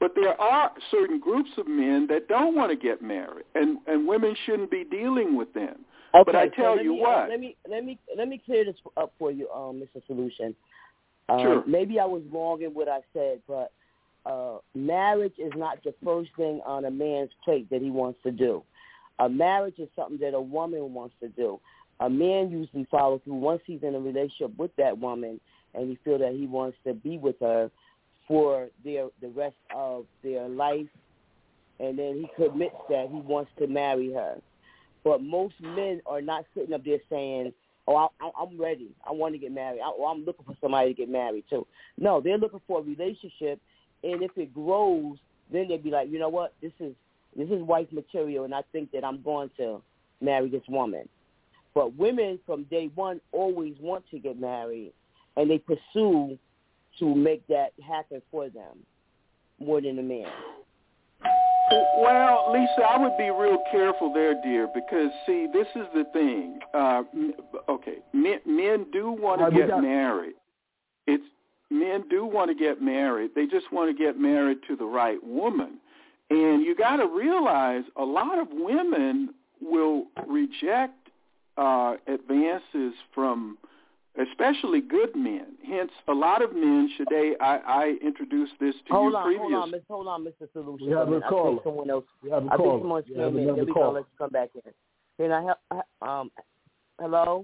But there are certain groups of men that don't want to get married, and, and women shouldn't be dealing with them. Okay, but I tell so you me, what. Uh, let me let me let me clear this up for you, um, Mister Solution. Um, sure. Maybe I was wrong in what I said, but uh, marriage is not the first thing on a man's plate that he wants to do. A marriage is something that a woman wants to do. A man usually follows through once he's in a relationship with that woman, and he feels that he wants to be with her for their the rest of their life, and then he commits that he wants to marry her. But most men are not sitting up there saying, oh, I, I'm ready. I want to get married. I, or I'm looking for somebody to get married to. No, they're looking for a relationship, and if it grows, then they'd be like, you know what, this is this is wife material, and I think that I'm going to marry this woman. But women from day one always want to get married, and they pursue to make that happen for them more than a man. Well, Lisa, I would be real careful there, dear, because, see, this is the thing. Uh, okay, men, men do want to get got- married. It's men do want to get married. They just want to get married to the right woman. And you got to realize a lot of women will reject uh, advances from especially good men. Hence, a lot of men, today, I, I introduced this to hold you on, previous. Hold on, Miss, hold on, Mister Solution. We have a I call. think someone else. We have a I call. think someone's came in. Here we go. Let's come back in. Can I help? Um, hello?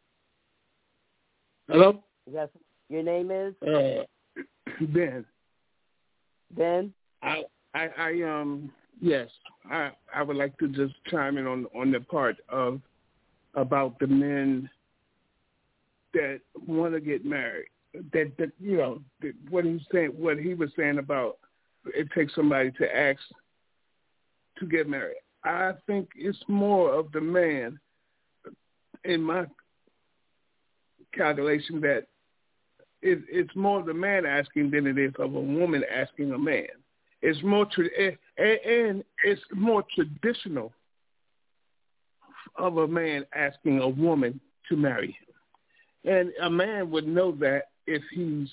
Hello? Yes. Your name is? Uh, Ben. Ben? I, I, I, um, yes, I, I would like to just chime in on, on the part of, about the men that want to get married. That, that you know, that what he's saying, what he was saying about it takes somebody to ask to get married. I think it's more of the man, in my calculation, that it, it's more of the man asking than it is of a woman asking a man. It's more tra- and, and it's more traditional of a man asking a woman to marry him. And a man would know that if he's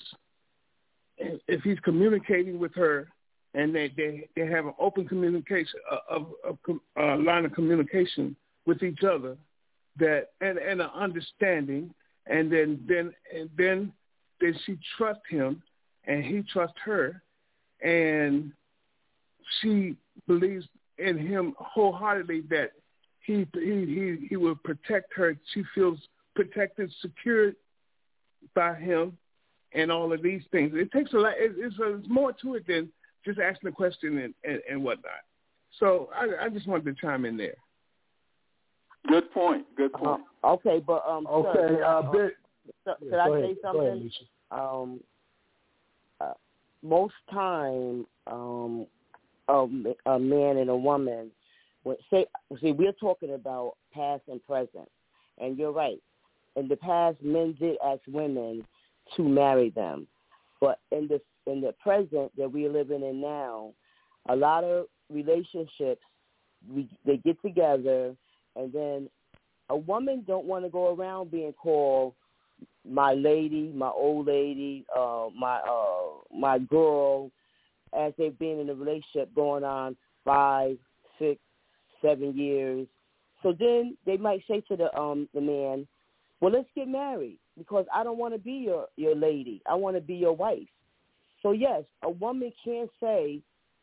if he's communicating with her, and they, they, they have an open communication, a, a, a, a line of communication with each other, that and, and an understanding, and then then and then then she trusts him, and he trusts her, and she believes in him wholeheartedly that he he he, he will protect her. She feels protected, secured by him, and all of these things. It takes a lot. It, it's, a, it's more to it than just asking a question and, and, and whatnot. So I, I just wanted to chime in there. Good point. Good point. Uh, okay, but um, okay, sir, uh, uh, bit, so, yeah, could I ahead, say something? Ahead, um, uh, most time, um, a, a man and a woman, when, say, see, we're talking about past and present, and you're right. In the past, men did ask women to marry them, but in the in the present that we're living in now, a lot of relationships, we, they get together, and then a woman don't want to go around being called my lady, my old lady, uh, my uh, my girl, as they've been in a relationship going on five, six, seven years. So then they might say to the um the man, well, let's get married because I don't want to be your, your lady. I want to be your wife. So, yes, a woman can say,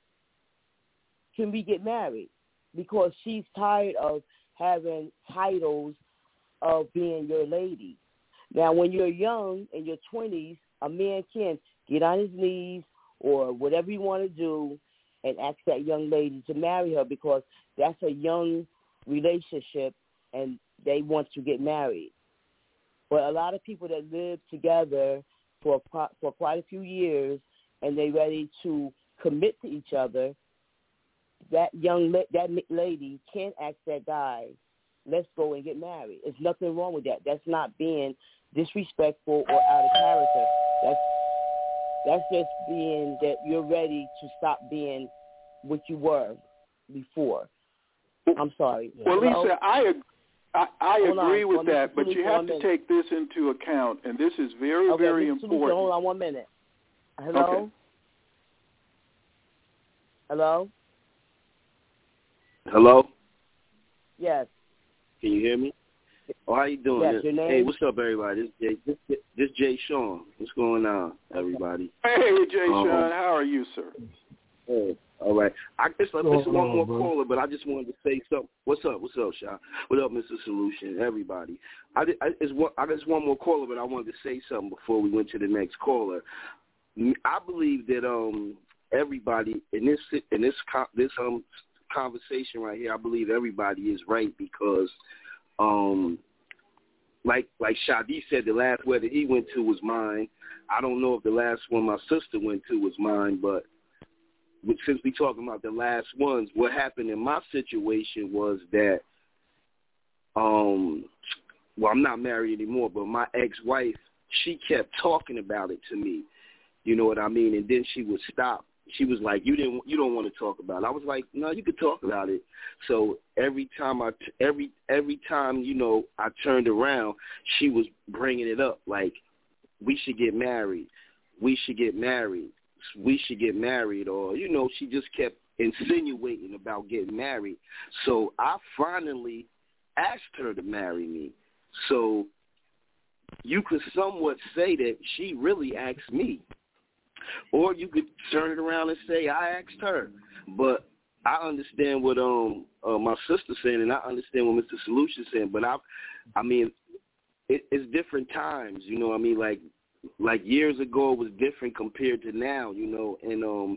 can we get married? Because she's tired of having titles of being your lady. Now, when you're young, in your twenties, a man can get on his knees or whatever you want to do and ask that young lady to marry her because that's a young relationship and they want to get married. But a lot of people that live together for for quite a few years and they're ready to commit to each other, that young that lady can't ask that guy, let's go and get married. There's nothing wrong with that. That's not being disrespectful or out of character. That's that's just being that you're ready to stop being what you were before. I'm sorry. Well, Hello? Lisa, I agree. I, I agree on. with Hold that, on. but you have to take this into account, and this is very, okay, very Mister important. Hold on one minute. Hello? Okay. Hello? Hello? Yes. Can you hear me? Oh, how you doing? Yes, your name? Hey, what's up, everybody? This Jay, this, this Jay Sean. What's going on, everybody? Hey, Jay um, Sean, how are you, sir? Hey, all right. I guess like, this is one more bro. caller, but I just wanted to say something. What's up? What's up, Sean? What up, Mister Solution? Everybody. I, I, it's one, I just one more caller, but I wanted to say something before we went to the next caller. I believe that um everybody in this in this this um conversation right here, I believe everybody is right because um like like Shadi said, the last wedding he went to was mine. I don't know if the last one my sister went to was mine, but since we talking about the last ones, what happened in my situation was that um well I'm not married anymore, but my ex-wife, she kept talking about it to me. You know what I mean? And then she would stop. She was like, "You didn't, you don't want to talk about it." I was like, "No, you could talk about it." So every time I, every every time you know I turned around, she was bringing it up. Like, we should get married. We should get married. We should get married. Or you know, she just kept insinuating about getting married. So I finally asked her to marry me. So you could somewhat say that she really asked me. Or you could turn it around and say I asked her. But I understand what um uh, my sister's saying, and I understand what Mister Solution's saying. But I, I mean, it, it's different times. You know what I mean? Like like years ago it was different compared to now. You know, and um,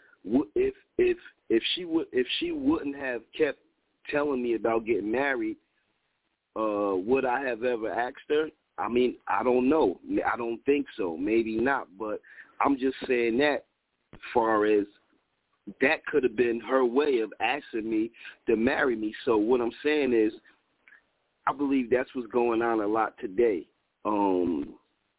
if if if she would if she wouldn't have kept telling me about getting married, uh, would I have ever asked her? I mean, I don't know. I don't think so. Maybe not. But I'm just saying that as far as that could have been her way of asking me to marry me. So what I'm saying is I believe that's what's going on a lot today. Um,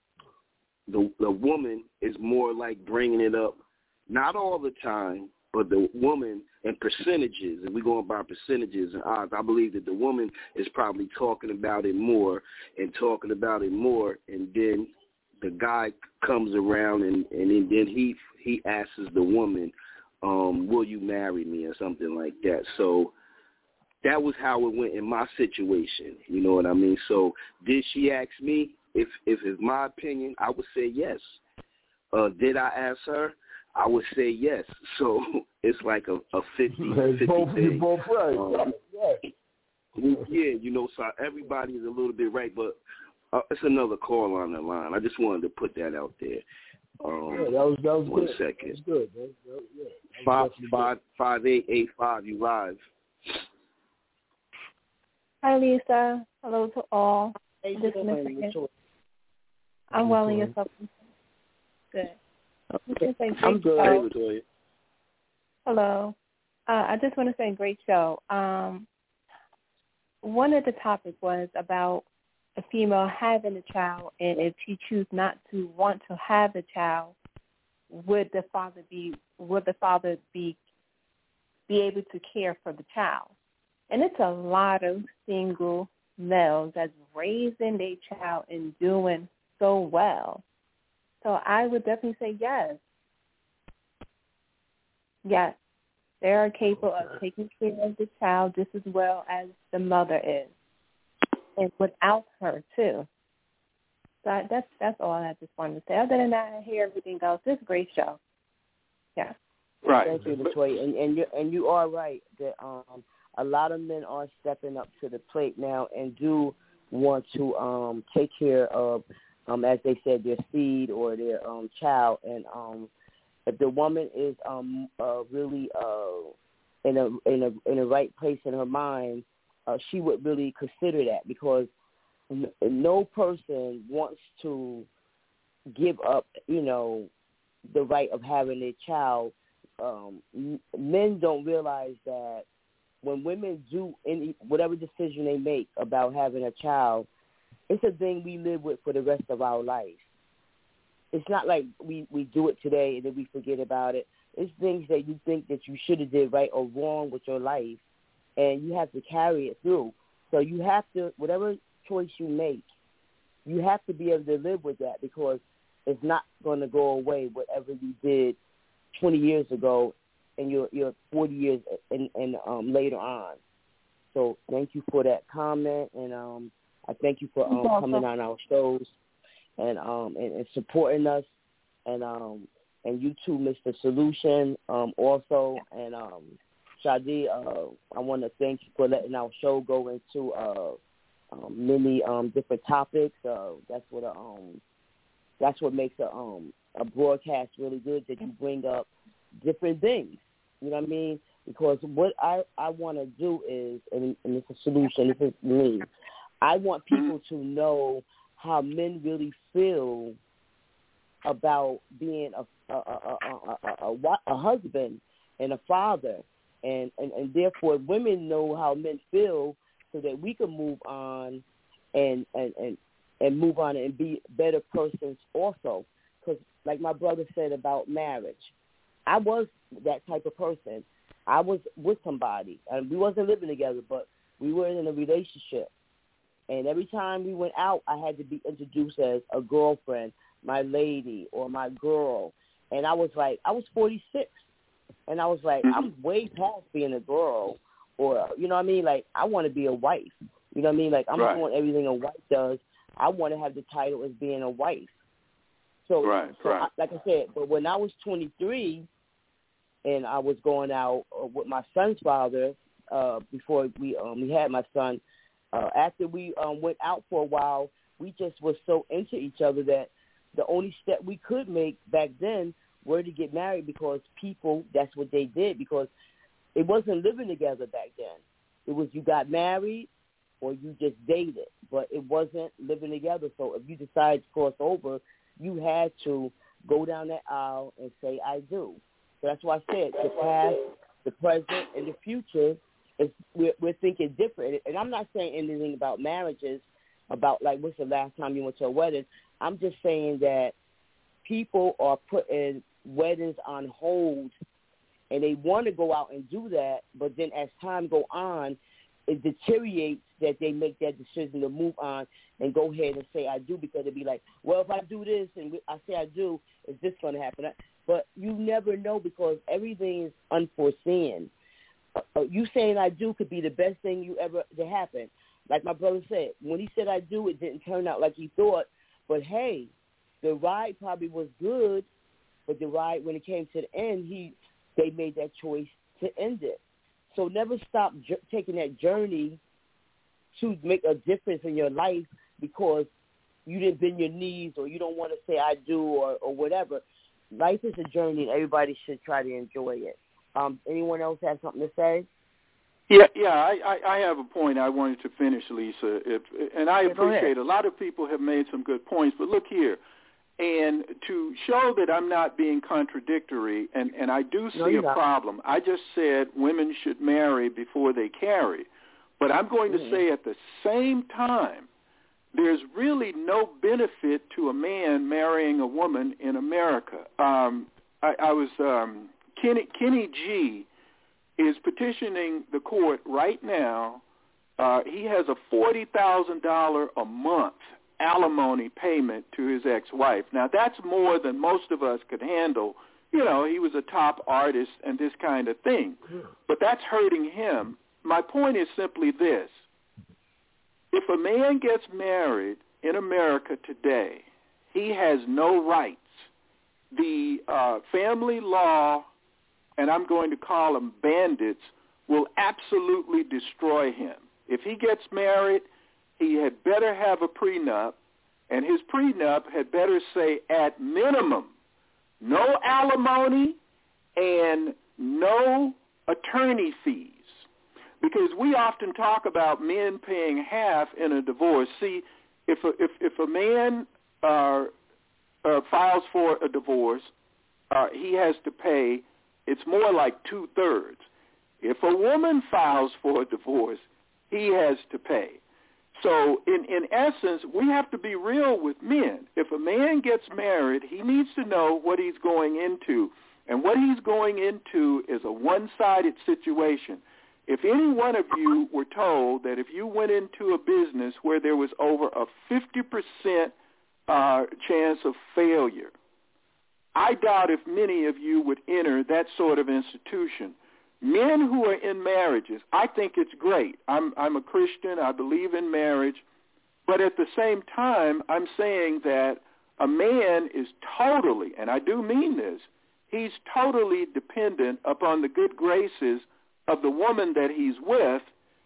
the, the woman is more like bringing it up, not all the time, but the woman and percentages, and we're going by percentages and odds. I believe that the woman is probably talking about it more and talking about it more, and then the guy comes around and, and then he he asks the woman, um, will you marry me or something like that. So that was how it went in my situation. You know what I mean? So did she ask me? If if it's my opinion, I would say yes. Uh, did I ask her? I would say yes. So it's like a, a fifty fifty both, thing. You're both right. Um, yeah. yeah, you know, so everybody is a little bit right, but uh, it's another call on the line. I just wanted to put that out there. Um, yeah, that was that was one good. second. That was good. That, that, yeah, that five was five five eight eight five. You live? Hi, Lisa. Hello to all. Hey, Just good morning, Mister Latoya. I'm well, and yourself? Good. Okay. Great I'm good. show. Hey, Latoya. Hello. Uh, I just want to say great show. Um, one of the topics was about a female having a child, and if she chooses not to want to have a child, would the father be would the father be be able to care for the child? And it's a lot of single males that's raising their child and doing so well. So I would definitely say yes. Yes. They are capable of taking care of the child just as well as the mother is. And without her, too. So I, that's that's all I just wanted to say. Other than that, I hear everything else. It's a great show. Yeah. Right. Thank you, Latoya. And, and, you, and you are right that um, a lot of men are stepping up to the plate now and do want to um, take care of, um, as they said, their seed or their um, child. And um, if the woman is um, uh, really uh, in a in a in a right place in her mind, uh, she would really consider that, because n- no person wants to give up, you know, the right of having a child. Um, m- men don't realize that when women do any whatever decision they make about having a child, it's a thing we live with for the rest of our life. It's not like we, we do it today and then we forget about it. It's things that you think that you should have did right or wrong with your life, and you have to carry it through. So you have to, whatever choice you make, you have to be able to live with that, because it's not going to go away, whatever you did twenty years ago in your, your forty years and, and um, later on. So thank you for that comment, and um, I thank you for um, coming on our shows and um and, and supporting us, and um and you too, Mister Solution, um also, and um Shadi, uh, I want to thank you for letting our show go into uh um, many um different topics. Uh, that's what a, um that's what makes a um a broadcast really good, that you bring up different things. You know what I mean? Because what I, I want to do is, and, and it's a solution, this is me, I want people to know how men really feel about being a, a, a, a, a, a, a husband and a father. And, and, and therefore women know how men feel so that we can move on and, and, and, and move on and be better persons also. Because like my brother said about marriage, I was that type of person. I was with somebody, and we wasn't living together, but we were in a relationship. And every time we went out, I had to be introduced as a girlfriend, my lady, or my girl. And I was like, I was forty-six, and I was like, I'm way past being a girl, or, you know what I mean? Like, I want to be a wife. You know what I mean? Like, I'm right. doing everything a wife does. I want to have the title as being a wife. So, right, so right. I, like I said, but when I was twenty-three, and I was going out uh, with my son's father uh, before we um, we had my son. Uh, after we um, went out for a while, we just were so into each other that the only step we could make back then were to get married, because people, that's what they did, because it wasn't living together back then. It was you got married or you just dated, but it wasn't living together. So if you decided to cross over, you had to go down that aisle and say, I do. So that's why I said the past, the present, and the future, is we're, we're thinking different. And I'm not saying anything about marriages, about like what's the last time you went to a wedding. I'm just saying that people are putting weddings on hold, and they want to go out and do that, but then as time go on, it deteriorates that they make that decision to move on and go ahead and say I do, because they'd be like, well, if I do this and I say I do, is this going to happen? But you never know, because everything is unforeseen. Uh, you saying I do could be the best thing you ever to happen. Like my brother said, when he said I do, it didn't turn out like he thought. But, hey, the ride probably was good, but the ride, when it came to the end, he they made that choice to end it. So never stop j- taking that journey to make a difference in your life because you didn't bend your knees or you don't want to say I do or, or whatever. Life is a journey, and everybody should try to enjoy it. Um, anyone else have something to say? Yeah, yeah, I, I, I have a point I wanted to finish, Lisa, if, and I yeah, appreciate a lot of people have made some good points, but look here, and to show that I'm not being contradictory, and, and I do see no, a not. problem, I just said women should marry before they carry, but I'm going mm-hmm. to say at the same time, there's really no benefit to a man marrying a woman in America. Um, I, I was um, Kenny, Kenny G is petitioning the court right now. Uh, he has a forty thousand dollars a month alimony payment to his ex-wife. Now, that's more than most of us could handle. You know, he was a top artist and this kind of thing. But that's hurting him. My point is simply this. If a man gets married in America today, he has no rights. The uh, family law, and I'm going to call them bandits, will absolutely destroy him. If he gets married, he had better have a prenup, and his prenup had better say at minimum no alimony and no attorney fees. Because we often talk about men paying half in a divorce. See, if a, if, if a man uh, uh, files for a divorce, uh, he has to pay, it's more like two-thirds. If a woman files for a divorce, he has to pay. So in, in essence, we have to be real with men. If a man gets married, he needs to know what he's going into. And what he's going into is a one-sided situation. If any one of you were told that if you went into a business where there was over a fifty percent uh, chance of failure, I doubt if many of you would enter that sort of institution. Men who are in marriages, I think it's great. I'm, I'm a Christian. I believe in marriage. But at the same time, I'm saying that a man is totally, and I do mean this, he's totally dependent upon the good graces of the woman that he's with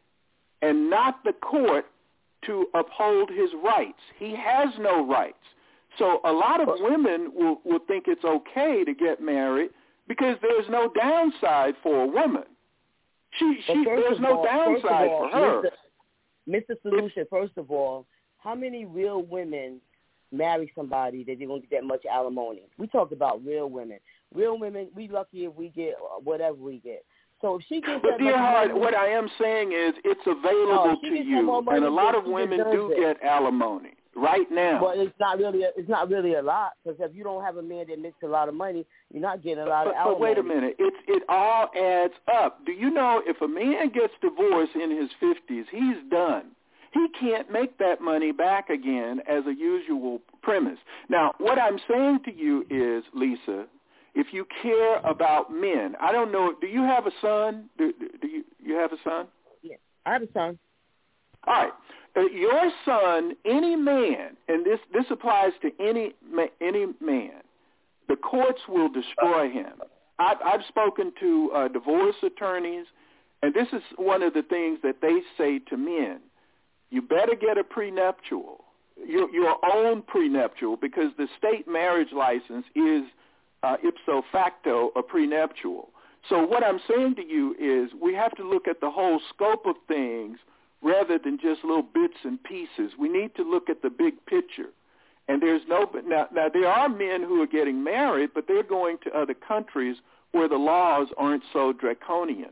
and not the court to uphold his rights. He has no rights. So a lot of women will, will think it's okay to get married because there's no downside for a woman. She, she, there's no all, downside all, for her. Mister Mister Solution, first of all, how many real women marry somebody that they won't get that much alimony? We talked about real women. Real women, we lucky if we get whatever we get. So if she gets but that dear much heart, money, what I am saying is it's available no, to you, and a lot of women do it. get alimony right now. But it's not really a, it's not really a lot, because if you don't have a man that makes a lot of money, you're not getting a lot but, of alimony. But wait a minute, it's it all adds up. Do you know if a man gets divorced in his fifties, he's done. He can't make that money back again as a usual premise. Now, what I'm saying to you is, Lisa, if you care about men, I don't know, do you have a son? Do, do you, you have a son? Yeah, I have a son. All right. Uh, your son, any man, and this, this applies to any any man, the courts will destroy him. I've, I've spoken to uh, divorce attorneys, and this is one of the things that they say to men. You better get a prenuptial, your, your own prenuptial, because the state marriage license is uh, ipso facto a prenuptial. So what I'm saying to you is we have to look at the whole scope of things rather than just little bits and pieces. We need to look at the big picture. And there's no now, now there are men who are getting married, but they're going to other countries where the laws aren't so draconian.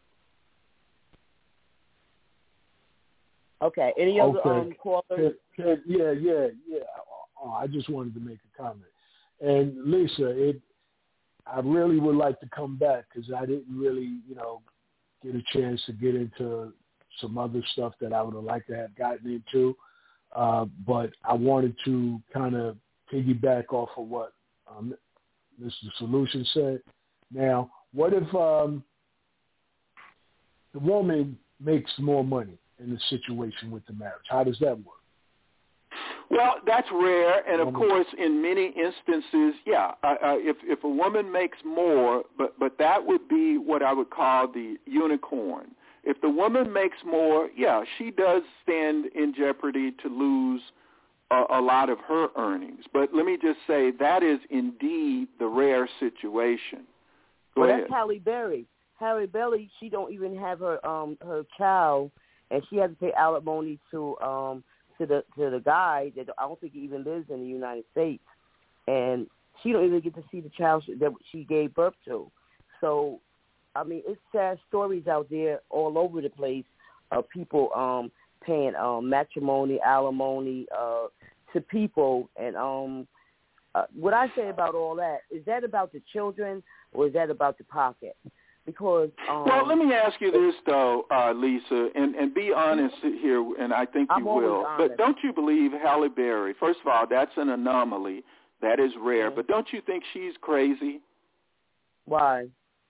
Okay. Any other okay. um, callers? Can, can, yeah, yeah, yeah. Oh, I just wanted to make a comment. And Lisa, it, I really would like to come back because I didn't really, you know, get a chance to get into some other stuff that I would have liked to have gotten into. Uh, but I wanted to kind of piggyback off of what um, Mister Solution said. Now, what if um, the woman makes more money in the situation with the marriage? How does that work? Well, that's rare, and of course, in many instances, yeah, uh, uh, if if a woman makes more, but but that would be what I would call the unicorn. If the woman makes more, yeah, she does stand in jeopardy to lose a, a lot of her earnings. But let me just say that is indeed the rare situation. Go well, ahead. That's Halle Berry. Halle Berry, she don't even have her um her child, and she has to pay alimony to um to the to the guy that I don't think he even lives in the United States, and she don't even get to see the child that she gave birth to. So, I mean, it's sad stories out there all over the place of people um paying um matrimony, alimony uh to people, and um uh, what I say about all that, is that about the children or is that about the pocket? Because um, well, let me ask you this though, uh, Lisa, and, and be honest here, and I think you I'm always will. honest. But don't you believe Halle Berry? First of all, that's an anomaly. That is rare. Mm-hmm. But don't you think she's crazy? Why?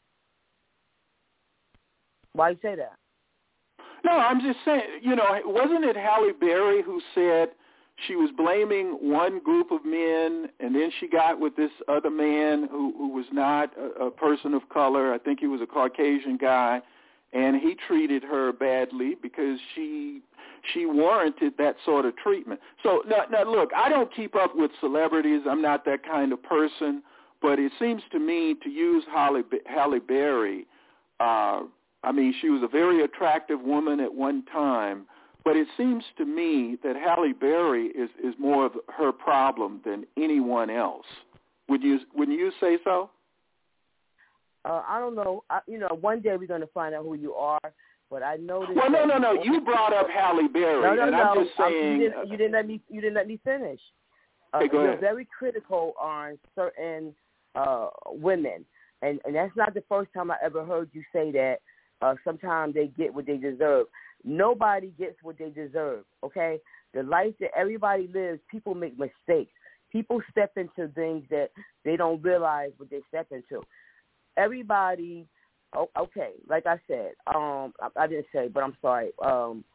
Why you say that? No, I'm just saying. You know, wasn't it Halle Berry who said she was blaming one group of men, and then she got with this other man who, who was not a, a person of color. I think he was a Caucasian guy, and he treated her badly because she she warranted that sort of treatment. So now, now look, I don't keep up with celebrities. I'm not that kind of person, but it seems to me to use Halle, Halle Berry, uh, I mean, she was a very attractive woman at one time, but it seems to me that Halle Berry is, is more of her problem than anyone else. Would you wouldn't you say so? Uh, I don't know. I, you know, one day we're going to find out who you are, but I noticed. Well, no, no, no. You, You brought up Halle Berry, no, no, and no. I'm just saying. I'm, you, didn't, you didn't let me. You didn't let me finish. Uh, okay, go you're ahead. very critical on certain uh, women, and and that's not the first time I ever heard you say that. Uh, sometimes they get what they deserve. Nobody gets what they deserve, okay? The life that everybody lives, people make mistakes. people step into things that they don't realize what they step into. Everybody, oh, okay, like I said, um, I, I didn't say, but I'm sorry. Um,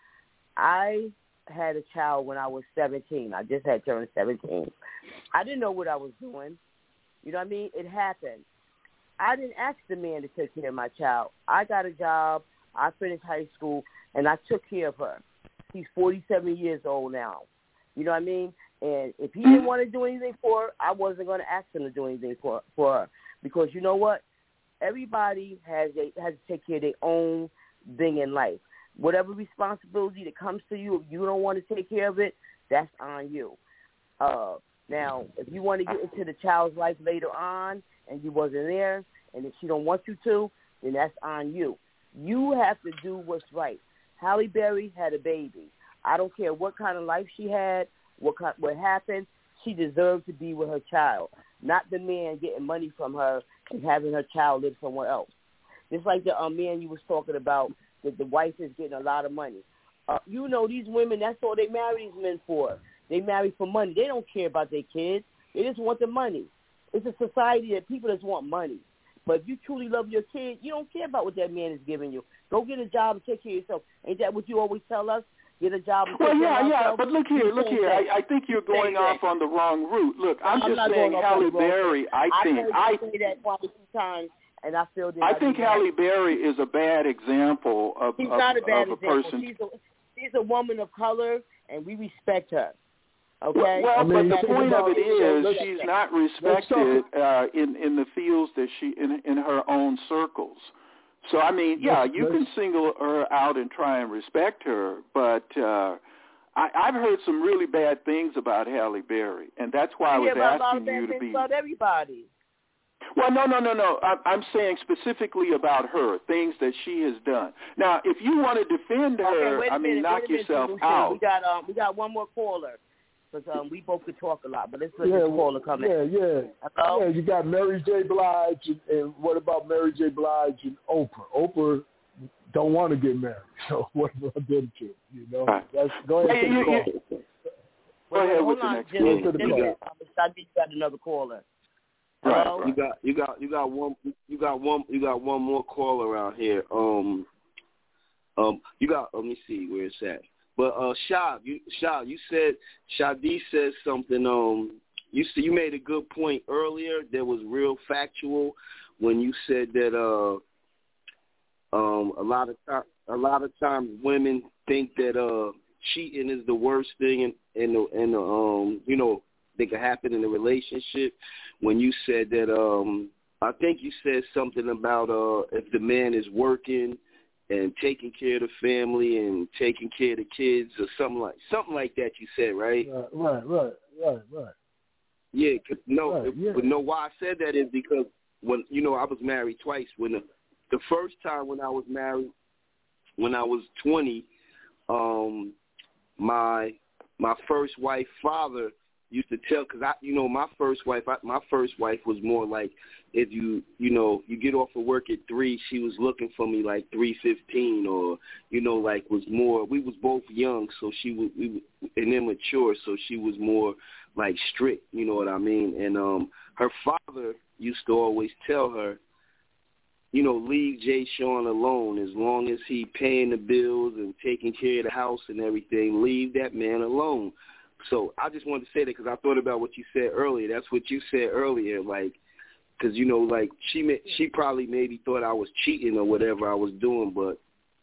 I had a child when I was seventeen. I just had turned seventeen. I didn't know what I was doing. You know what I mean? It happened. I didn't ask the man to take care of my child. I got a job. I finished high school, and I took care of her. He's forty-seven years old now. You know what I mean? And if he didn't want to do anything for her, I wasn't going to ask him to do anything for, for her. Because you know what? Everybody has a, has to take care of their own thing in life. Whatever responsibility that comes to you, if you don't want to take care of it, that's on you. Uh, now, if you want to get into the child's life later on and you wasn't there, and if she don't want you to, then that's on you. You have to do what's right. Halle Berry had a baby. I don't care what kind of life she had, what kind, what happened. She deserved to be with her child, not the man getting money from her and having her child live somewhere else. Just like the um, man you was talking about, that the wife is getting a lot of money. Uh, you know, these women, that's all they marry these men for. They marry for money. They don't care about their kids. They just want the money. It's a society that people just want money. But if you truly love your kid, you don't care about what that man is giving you. Go get a job and take care of yourself. Ain't that what you always tell us? Get a job and take well, care yeah, of yourself? yeah, but look here, look here. I, I think you're going off on the wrong route. Look, I'm, I'm just saying Halle Berry, I think. I say that quite a few times, and I feel that I think Halle Berry is a bad example of, she's of, not a, bad of a example. person. She's a, she's a woman of color, and we respect her. Okay. Well, I mean, but the point of it is, let's, she's not respected uh, in in the fields that she in in her own circles. So I mean, yeah, you can single her out and try and respect her, but uh, I, I've heard some really bad things about Halle Berry, and that's why I was yeah, asking you to be. About everybody. Well, no, no, no, no. I, I'm saying specifically about her, things that she has done. Now, if you want to defend her, okay, I mean, minute, knock yourself out. We got um, we got one more caller. Because um, we both could talk a lot, but let's let yeah, this caller come yeah, in. Yeah, yeah. Hello? Yeah, you got Mary J. Blige, and, and what about Mary J. Blige and Oprah? Oprah don't want to get married, so what about them two? You know, that's, go ahead and call. Go well, ahead with hold the on, next Jim. caller. Jim, Jim, Jim. I think you got another caller. Right, Hello? right. You got you got you got one you got one you got one more caller out here. Um, um, you got let me see where it's at. But uh, Shab, you Shab, you said Shadi said something. Um, you see, you made a good point earlier that was real factual when you said that uh, um, a lot of time, a lot of times women think that uh, cheating is the worst thing in in the, in the um, you know, that could happen in a relationship. When you said that, um, I think you said something about uh, if the man is working and taking care of the family and taking care of the kids or something like something like that. You said, right? Right, right, right, right. Yeah, cause no, right, yeah. but no. Why I said that is because when you know I was married twice. When the, the first time when I was married, when I was twenty, um, my my first wife father used to tell, because I, you know, my first wife, I, my first wife was more like, if you, you know, you get off of work at three, she was looking for me like three fifteen, or, you know, like was more. We was both young, so she was, we and immature, so she was more like strict. You know what I mean? And um, her father used to always tell her, you know, leave Jay Sean alone. As long as he paying the bills and taking care of the house and everything, leave that man alone. So I just wanted to say that because I thought about what you said earlier. That's what you said earlier, like, because, you know, like, she may, she probably maybe thought I was cheating or whatever I was doing, but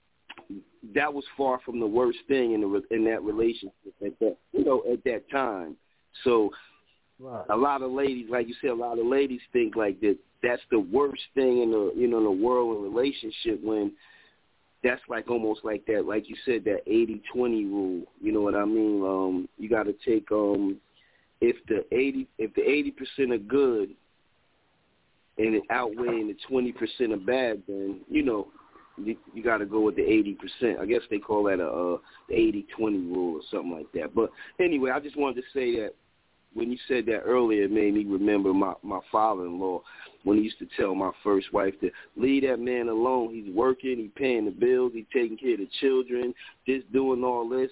that was far from the worst thing in the in that relationship at that, you know, at that time. So right. A lot of ladies, like you said, a lot of ladies think like that that's the worst thing in the, you know, in the world in relationship, when that's like almost like that, like you said, that eighty twenty rule. You know what I mean? Um, you got to take um, if the eighty if the eighty percent are good and it outweighing the twenty percent of bad, then you know you, you got to go with the eighty percent. I guess they call that a, a the eighty twenty rule or something like that. But anyway, I just wanted to say that when you said that earlier, it made me remember my, my father-in-law when he used to tell my first wife to leave that man alone. He's working, he's paying the bills, he's taking care of the children, just doing all this.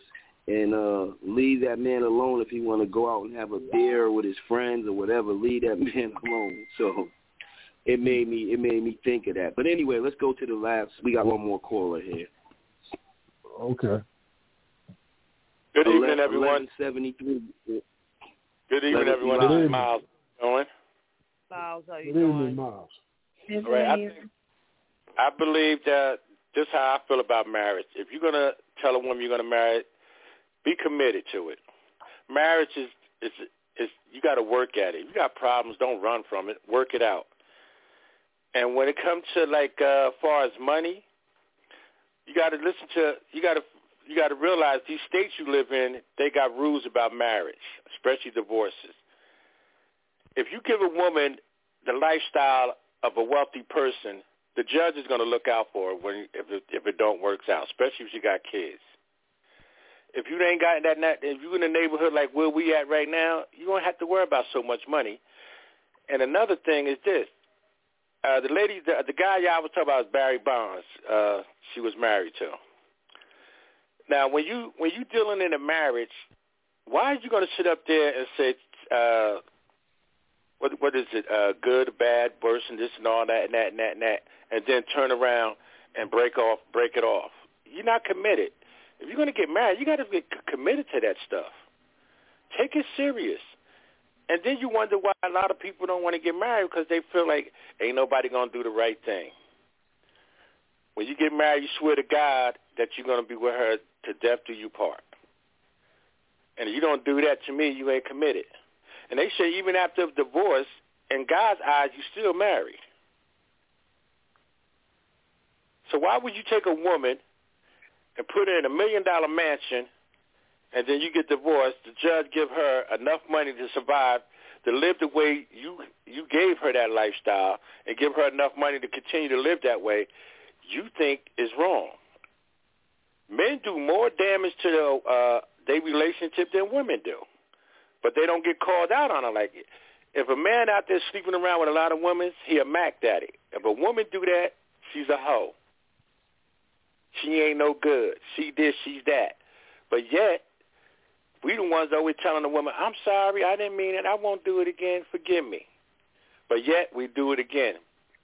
and uh, leave that man alone if he want to go out and have a beer with his friends or whatever. Leave that man alone. So it made me it made me think of that. But anyway, let's go to the last. We got one more caller here. Okay. Good evening, everyone. eleven seventy-three. Good evening, everyone. Good This evening. is Miles. Going? Miles, how you Good evening, doing? Miles. All right. I, think, I believe that this is how I feel about marriage. If you're going to tell a woman you're going to marry, be committed to it. Marriage is, is, is you got to work at it. If you got problems, don't run from it. Work it out. And when it comes to, like, uh, as far as money, you got to listen to, you got to, you got to realize these states you live in, they got rules about marriage, especially divorces. If you give a woman the lifestyle of a wealthy person, the judge is going to look out for her when if it, if it don't work out, especially if she got kids. If you ain't got that, if you're in a neighborhood like where we at right now, you don't have to worry about so much money. And another thing is this: uh, the lady, the, the guy y'all was talking about is Barry Bonds. Uh, she was married to. Now, when you when you dealing in a marriage, why are you going to sit up there and say, uh, what what is it, uh, good, bad, worse, and this and all that and that and that and that, and then turn around and break off, break it off? You're not committed. If you're going to get married, you got to get committed to that stuff. Take it serious. And then you wonder why a lot of people don't want to get married because they feel like ain't nobody going to do the right thing. When you get married, you swear to God that you're going to be with her to death do you part. And if you don't do that, to me, you ain't committed. And they say even after a divorce, in God's eyes, you still married. So why would you take a woman and put her in a million-dollar mansion, and then you get divorced, the judge give her enough money to survive, to live the way you you gave her that lifestyle, and give her enough money to continue to live that way, you think is wrong. Men do more damage to the, uh, their relationship than women do, but they don't get called out on it like it. If a man out there sleeping around with a lot of women, he a Mac daddy. If a woman do that, she's a hoe. She ain't no good. She this, she's that. But yet, we the ones always telling the woman, I'm sorry, I didn't mean it. I won't do it again. Forgive me. But yet, we do it again.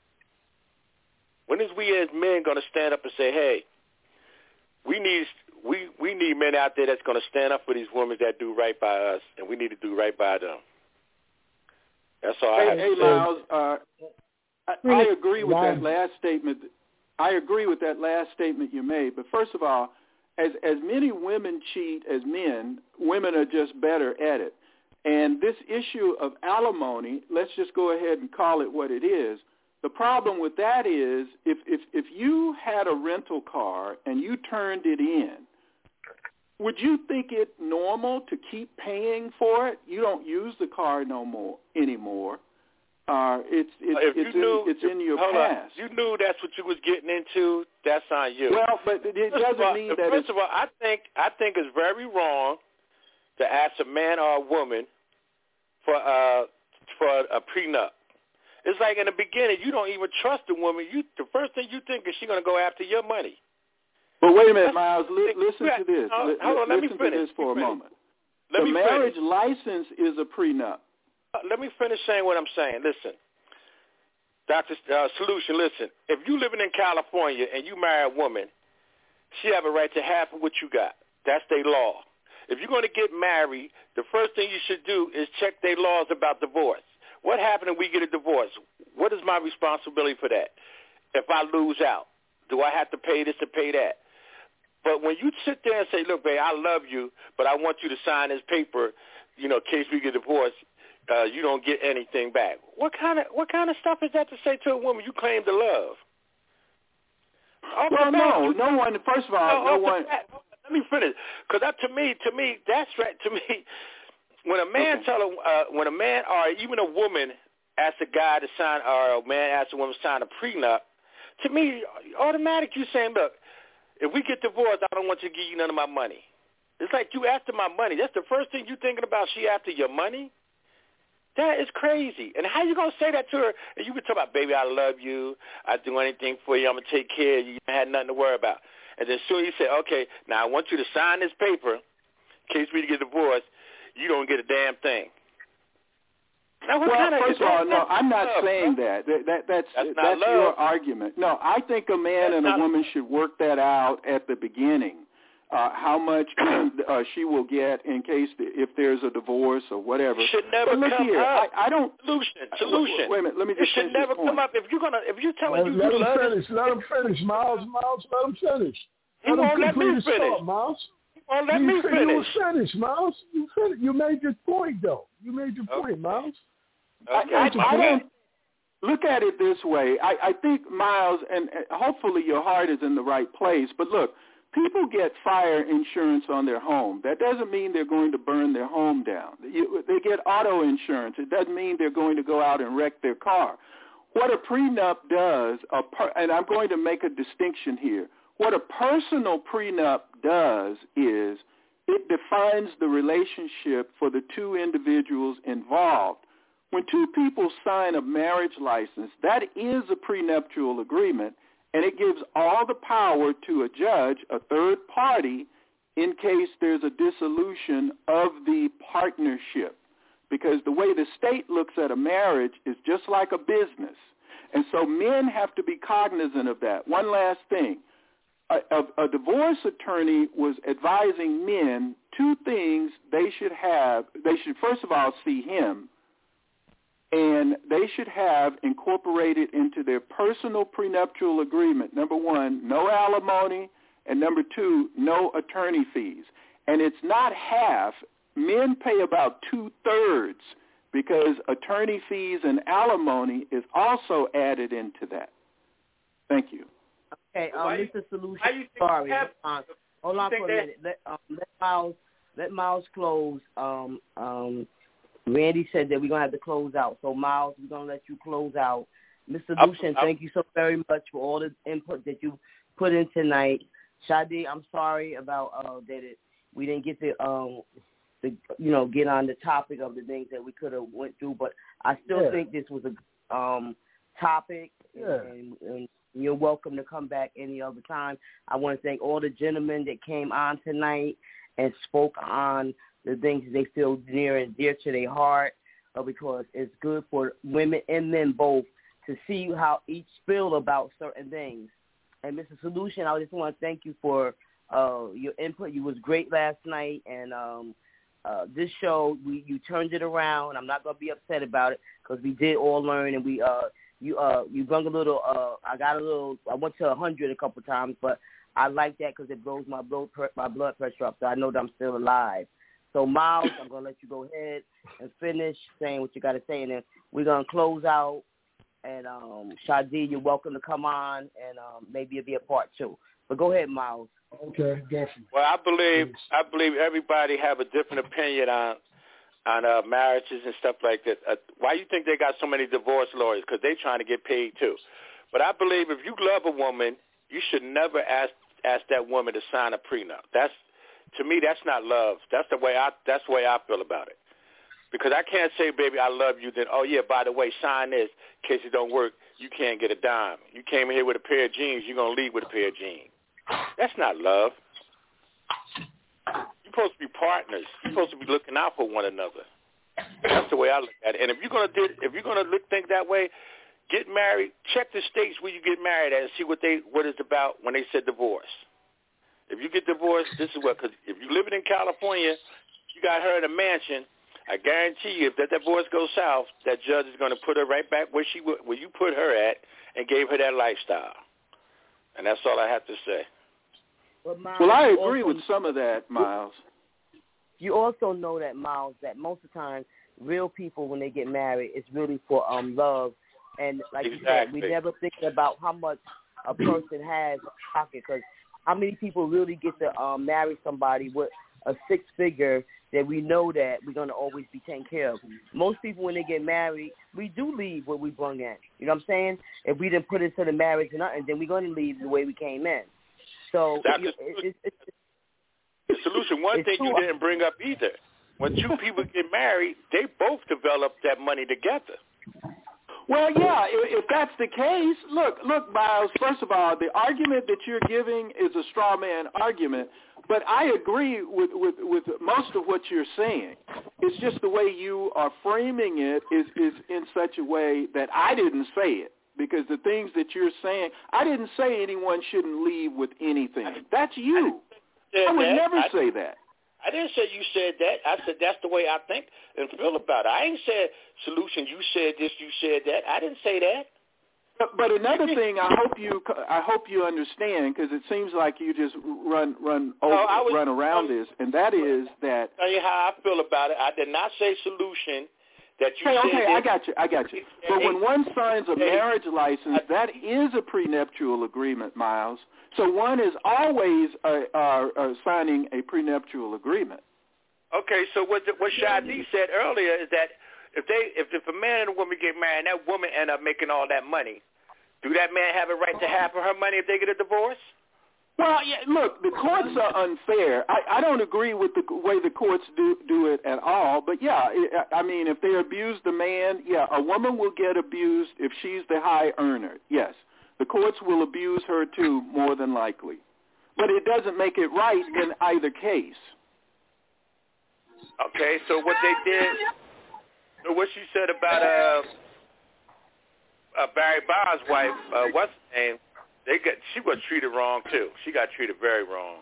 When is we as men going to stand up and say, hey, we need we, we need men out there that's going to stand up for these women that do right by us, and we need to do right by them. That's all hey, I have hey, to say. Miles, uh, I, I agree with that last statement. I agree with that last statement you made. But first of all, as as many women cheat as men, women are just better at it. And this issue of alimony, let's just go ahead and call it what it is. The problem with that is if, if, if you had a rental car and you turned it in, would you think it normal to keep paying for it? You don't use the car no more anymore. Uh, it's it's if it's, you knew, in, it's in your hold past. On. You knew that's what you was getting into. That's on you. Well, but it first doesn't all, mean that. First it's, of all, I think I think it's very wrong to ask a man or a woman for uh for a prenup. It's like in the beginning, you don't even trust the woman. You the first thing you think is she's going to go after your money. But wait a minute, Miles. Li- listen to this. Hold, Li- hold on, let listen me finish. to this for a finish. moment. Let the me marriage finish. license is a prenup. Let me finish saying what I'm saying. Listen, Doctor Uh, Solution, listen. If you living in California and you marry a woman, she have a right to half of what you got. That's their law. If you're going to get married, the first thing you should do is check their laws about divorce. What happened if we get a divorce? What is my responsibility for that? If I lose out, do I have to pay this and pay that? But when you sit there and say, look, babe, I love you, but I want you to sign this paper, you know, in case we get divorced, uh, you don't get anything back. What kind of what kind of stuff is that to say to a woman you claim to love? Off well, the no, bat, you, no one. First of all, no, no one. Bat, let me finish, because that to me, to me, that's right. To me, when a man okay. tell a uh, when a man or even a woman asks a guy to sign, or a man asks a woman to sign a prenup, to me, automatic, you saying, look, if we get divorced, I don't want you to give you none of my money. It's like you after my money. That's the first thing you thinking about. She after your money. That is crazy. And how you going to say that to her? And you been talking about, baby, I love you. I do anything for you. I'm going to take care of you. You had nothing to worry about. And then soon you say, okay, now I want you to sign this paper in case we get divorced, you don't get a damn thing. Now, what well, kind of, first of all, no, I'm not love, saying bro? that. that, that that's that's, that's your argument. No, I think a man that's and a not, woman should work that out at the beginning. Uh, how much uh, she will get in case the, if there's a divorce or whatever. Should never but look come here, up. I, I don't solution. Solution. Wait, wait a minute. Let me it just should finish never this point. come up if you're gonna if you're telling Let, you let you him love finish. it. Let him finish, Miles. Miles, let him finish. He Let won't him let me complete his finish. thought, Miles. He won't let you, me you finish. You finish, Miles. You finish. You made your point, though. You made your Okay. point, Miles. Okay. I, I, My I bad. don't look at it this way. I, I think, Miles, and uh, hopefully your heart is in the right place. But look, people get fire insurance on their home. That doesn't mean they're going to burn their home down. You, they get auto insurance. It doesn't mean they're going to go out and wreck their car. What a prenup does, a per, and I'm going to make a distinction here, what a personal prenup does is it defines the relationship for the two individuals involved. When two people sign a marriage license, that is a prenuptial agreement, and it gives all the power to a judge, a third party, in case there's a dissolution of the partnership. Because the way the state looks at a marriage is just like a business. And so men have to be cognizant of that. One last thing. A, a, a divorce attorney was advising men two things they should have. They should, first of all, see him, and they should have incorporated into their personal prenuptial agreement, number one, no alimony, and number two, no attorney fees. And it's not half. Men pay about two-thirds because attorney fees and alimony is also added into that. Thank you. Okay, um, Why- Mister Solution, why you think sorry. you have- Uh, hold on think for a that- minute. Let, um, let Miles let Miles close. Um, um, Randy said that we're going to have to close out. So, Miles, we're going to let you close out. Mister Solution, thank you so very much for all the input that you put in tonight. Shadi, I'm sorry about uh, that it, we didn't get to, um, the, you know, get on the topic of the things that we could have went through, but I still Yeah. think this was a um, topic, Yeah. and, and you're welcome to come back any other time. I want to thank all the gentlemen that came on tonight and spoke on the things they feel near and dear to their heart, uh, because it's good for women and men both to see how each feel about certain things. And Mister Solution, I just want to thank you for uh, your input. You was great last night, and um, uh, this show, we you turned it around. I'm not going to be upset about it because we did all learn, and we uh, you uh, you brung a little. Uh, I got a little. I went to a hundred a couple times, but I like that because it blows my blood my blood pressure up, so I know that I'm still alive. So, Miles, I'm going to let you go ahead and finish saying what you got to say, and then we're going to close out. And, um, Shadi, you're welcome to come on, and um, maybe it'll be a part two. But go ahead, Miles. Okay, definitely. Well, I believe I believe everybody have a different opinion on on uh, marriages and stuff like that. Uh, why you think they got so many divorce lawyers? Because they're trying to get paid too. But I believe if you love a woman, you should never ask ask that woman to sign a prenup. That's to me, that's not love. That's the way I that's the way I feel about it. Because I can't say, baby, I love you. Then, oh yeah, by the way, sign this in case it don't work. You can't get a dime. You came in here with a pair of jeans. You're gonna leave with a pair of jeans. That's not love. You're supposed to be partners. You're supposed to be looking out for one another. That's the way I look at it. And if you're gonna do, if you're gonna look think that way, get married. Check the states where you get married at and see what they what it's about when they said divorce. If you get divorced, this is what. Because if you're living in California, you got her in a mansion. I guarantee you, if that divorce goes south, that judge is going to put her right back where she where you put her at and gave her that lifestyle. And that's all I have to say. Well, Miles, Well, I you agree also, with some of that, Miles. You also know that, Miles, that most of the time, real people, when they get married, it's really for um love. And like Exactly. you said, we never think about how much a person has in pocket, because how many people really get to um, marry somebody with a six-figure that we know that we're going to always be taken care of. Most people, when they get married, we do leave what we brought in. You know what I'm saying? If we didn't put into the marriage or nothing, then we're going to leave the way we came in. So That's you, the, it, it, it, the solution. One it's thing you true. didn't bring up either. When two people get married, they both develop that money together. Well, yeah, if, if that's the case, look, look, Miles, first of all, the argument that you're giving is a straw man argument. but I agree with, with, with most of what you're saying. It's just the way you are framing it is, is in such a way that I didn't say it, because the things that you're saying, I didn't say anyone shouldn't leave with anything. That's you. I, I would that. never I, say that. I didn't say you said that. I said that's the way I think and feel about it. I ain't said solution. You said this. You said that. I didn't say that. But, but another thing, I hope you, I hope you understand, because it seems like you just run, run, over, no, was, run around this, and that is that. Tell you how I feel about it. I did not say solution. That you hey, said okay, that, I got you. I got you. But when one signs a marriage license, that is a prenuptial agreement, Miles. So one is always uh, uh, uh, signing a prenuptial agreement. Okay, so what the, what Shadi said earlier is that if they if, if a man and a woman get married and that woman end up making all that money, do that man have a right to half of her money if they get a divorce? Well, yeah, look, the courts are unfair. I, I don't agree with the way the courts do, do it at all. But, yeah, it, I mean, if they abuse the man, yeah, a woman will get abused if she's the high earner, yes. The courts will abuse her, too, more than likely. But it doesn't make it right in either case. Okay, so what they did, so what she said about uh, uh, Barry Bonds' wife, uh, what's her name? They got, she was treated wrong, too. She got treated very wrong.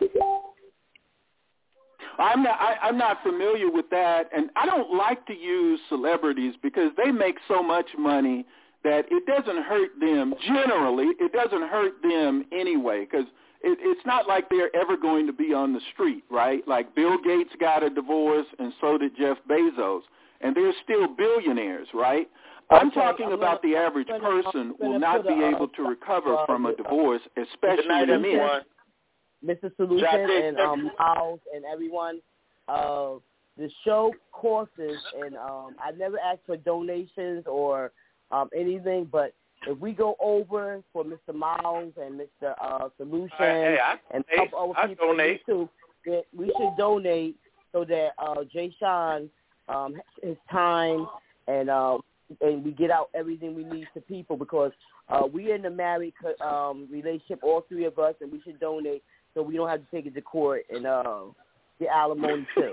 I'm not, I, I'm not familiar with that, and I don't like to use celebrities because they make so much money that it doesn't hurt them. Generally, it doesn't hurt them anyway, because it, it's not like they're ever going to be on the street, right? Like Bill Gates got a divorce, and so did Jeff Bezos, and they're still billionaires, right? I'm okay, talking I'm about gonna, the average gonna, person will not be a, able to recover uh, from a divorce, especially night, the men. Mister Solution and um, Miles and everyone, uh, the show costs, and um, I never asked for donations or um, anything, but if we go over for Mister Miles and Mister Uh, Solution hey, I, and hey, a couple other people, donate. Too, that we should donate so that uh, Jay Sean um, his time and uh, and we get out everything we need to people, because uh, we're in a married um, relationship, all three of us, and we should donate so we don't have to take it to court and uh, get alimony too.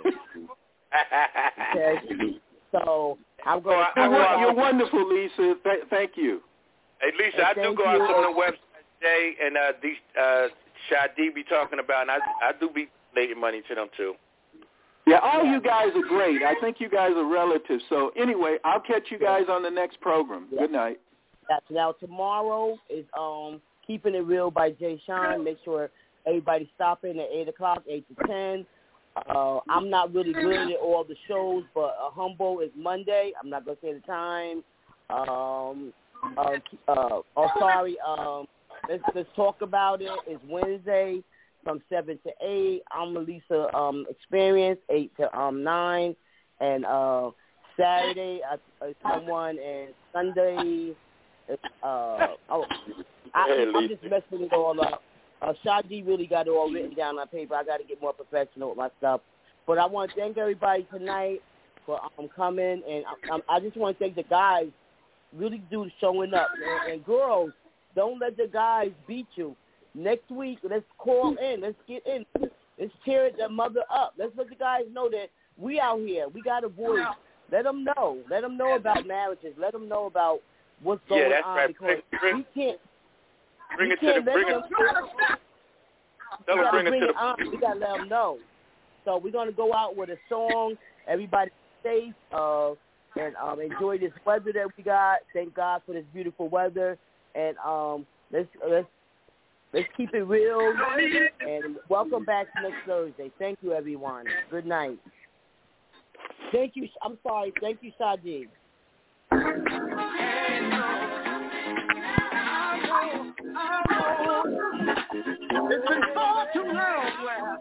Okay? So I'm going so to... I, I, You're wonderful, Lisa. Th- thank you. Hey, Lisa, and I do go out you. some of the websites today, and uh, these uh, Shadi be talking about, and I, I do be donating money to them, too. Yeah, all you guys are great. I think you guys are relatives. So anyway, I'll catch you guys on the next program. Yeah. Good night. That's now tomorrow is um Keeping It Real by Jay Sean. Make sure everybody stop in at eight o'clock, eight to ten. Uh, I'm not really good at all the shows, but uh, Humble is Monday. I'm not gonna say the time. Um, uh, uh, oh, sorry. Um, let's let's talk about it. It's Wednesday from seven to eight. I'm Lisa um, Experience, eight to um, nine. And uh, Saturday, uh, someone, and Sunday, uh, oh, I, I'm just messing it all up. Uh, Shadi really got it all written down on paper. I got to get more professional with my stuff. But I want to thank everybody tonight for um, coming. And I, I just want to thank the guys really do showing up. And, and girls, don't let the guys beat you. Next week, let's call in. Let's get in. Let's cheer the mother up. Let's let the guys know that we out here. We got a voice. Let them know. Let them know about marriages. Let them know about what's going yeah, that's on. right. Because bring, we can't. Bring we it can't to the. Bring them, it. We gotta bring bring it to it on. We gotta let them know. So we're gonna go out with a song. Everybody safe uh, and um, enjoy this weather that we got. Thank God for this beautiful weather. And um, let's let's. Let's keep it real, and welcome back next Thursday. Thank you, everyone. Good night. Thank you. I'm sorry. Thank you, Shadi. It's been far too long.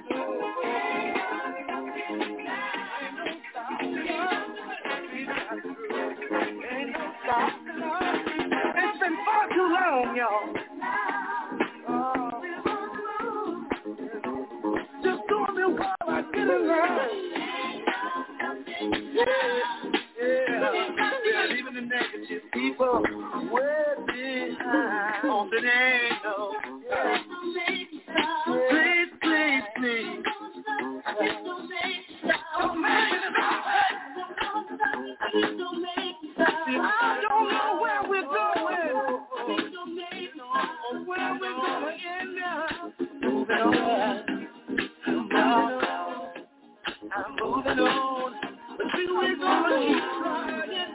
It's been far too long, y'all. Just doing me while I get around. Yeah, yeah. We're leaving the negative people way behind. On the angle. Yeah. Please, please, please. I'm moving on, but see, we're gonna keep trying.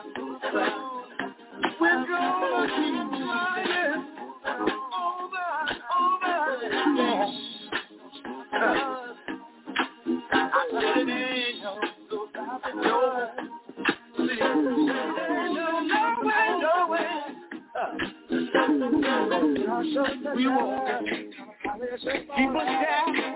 We're gonna keep trying over, over, yeah. Cause I said it ain't no, so stop it, no. See, no, no way, no way. Uh, we won't keep us down.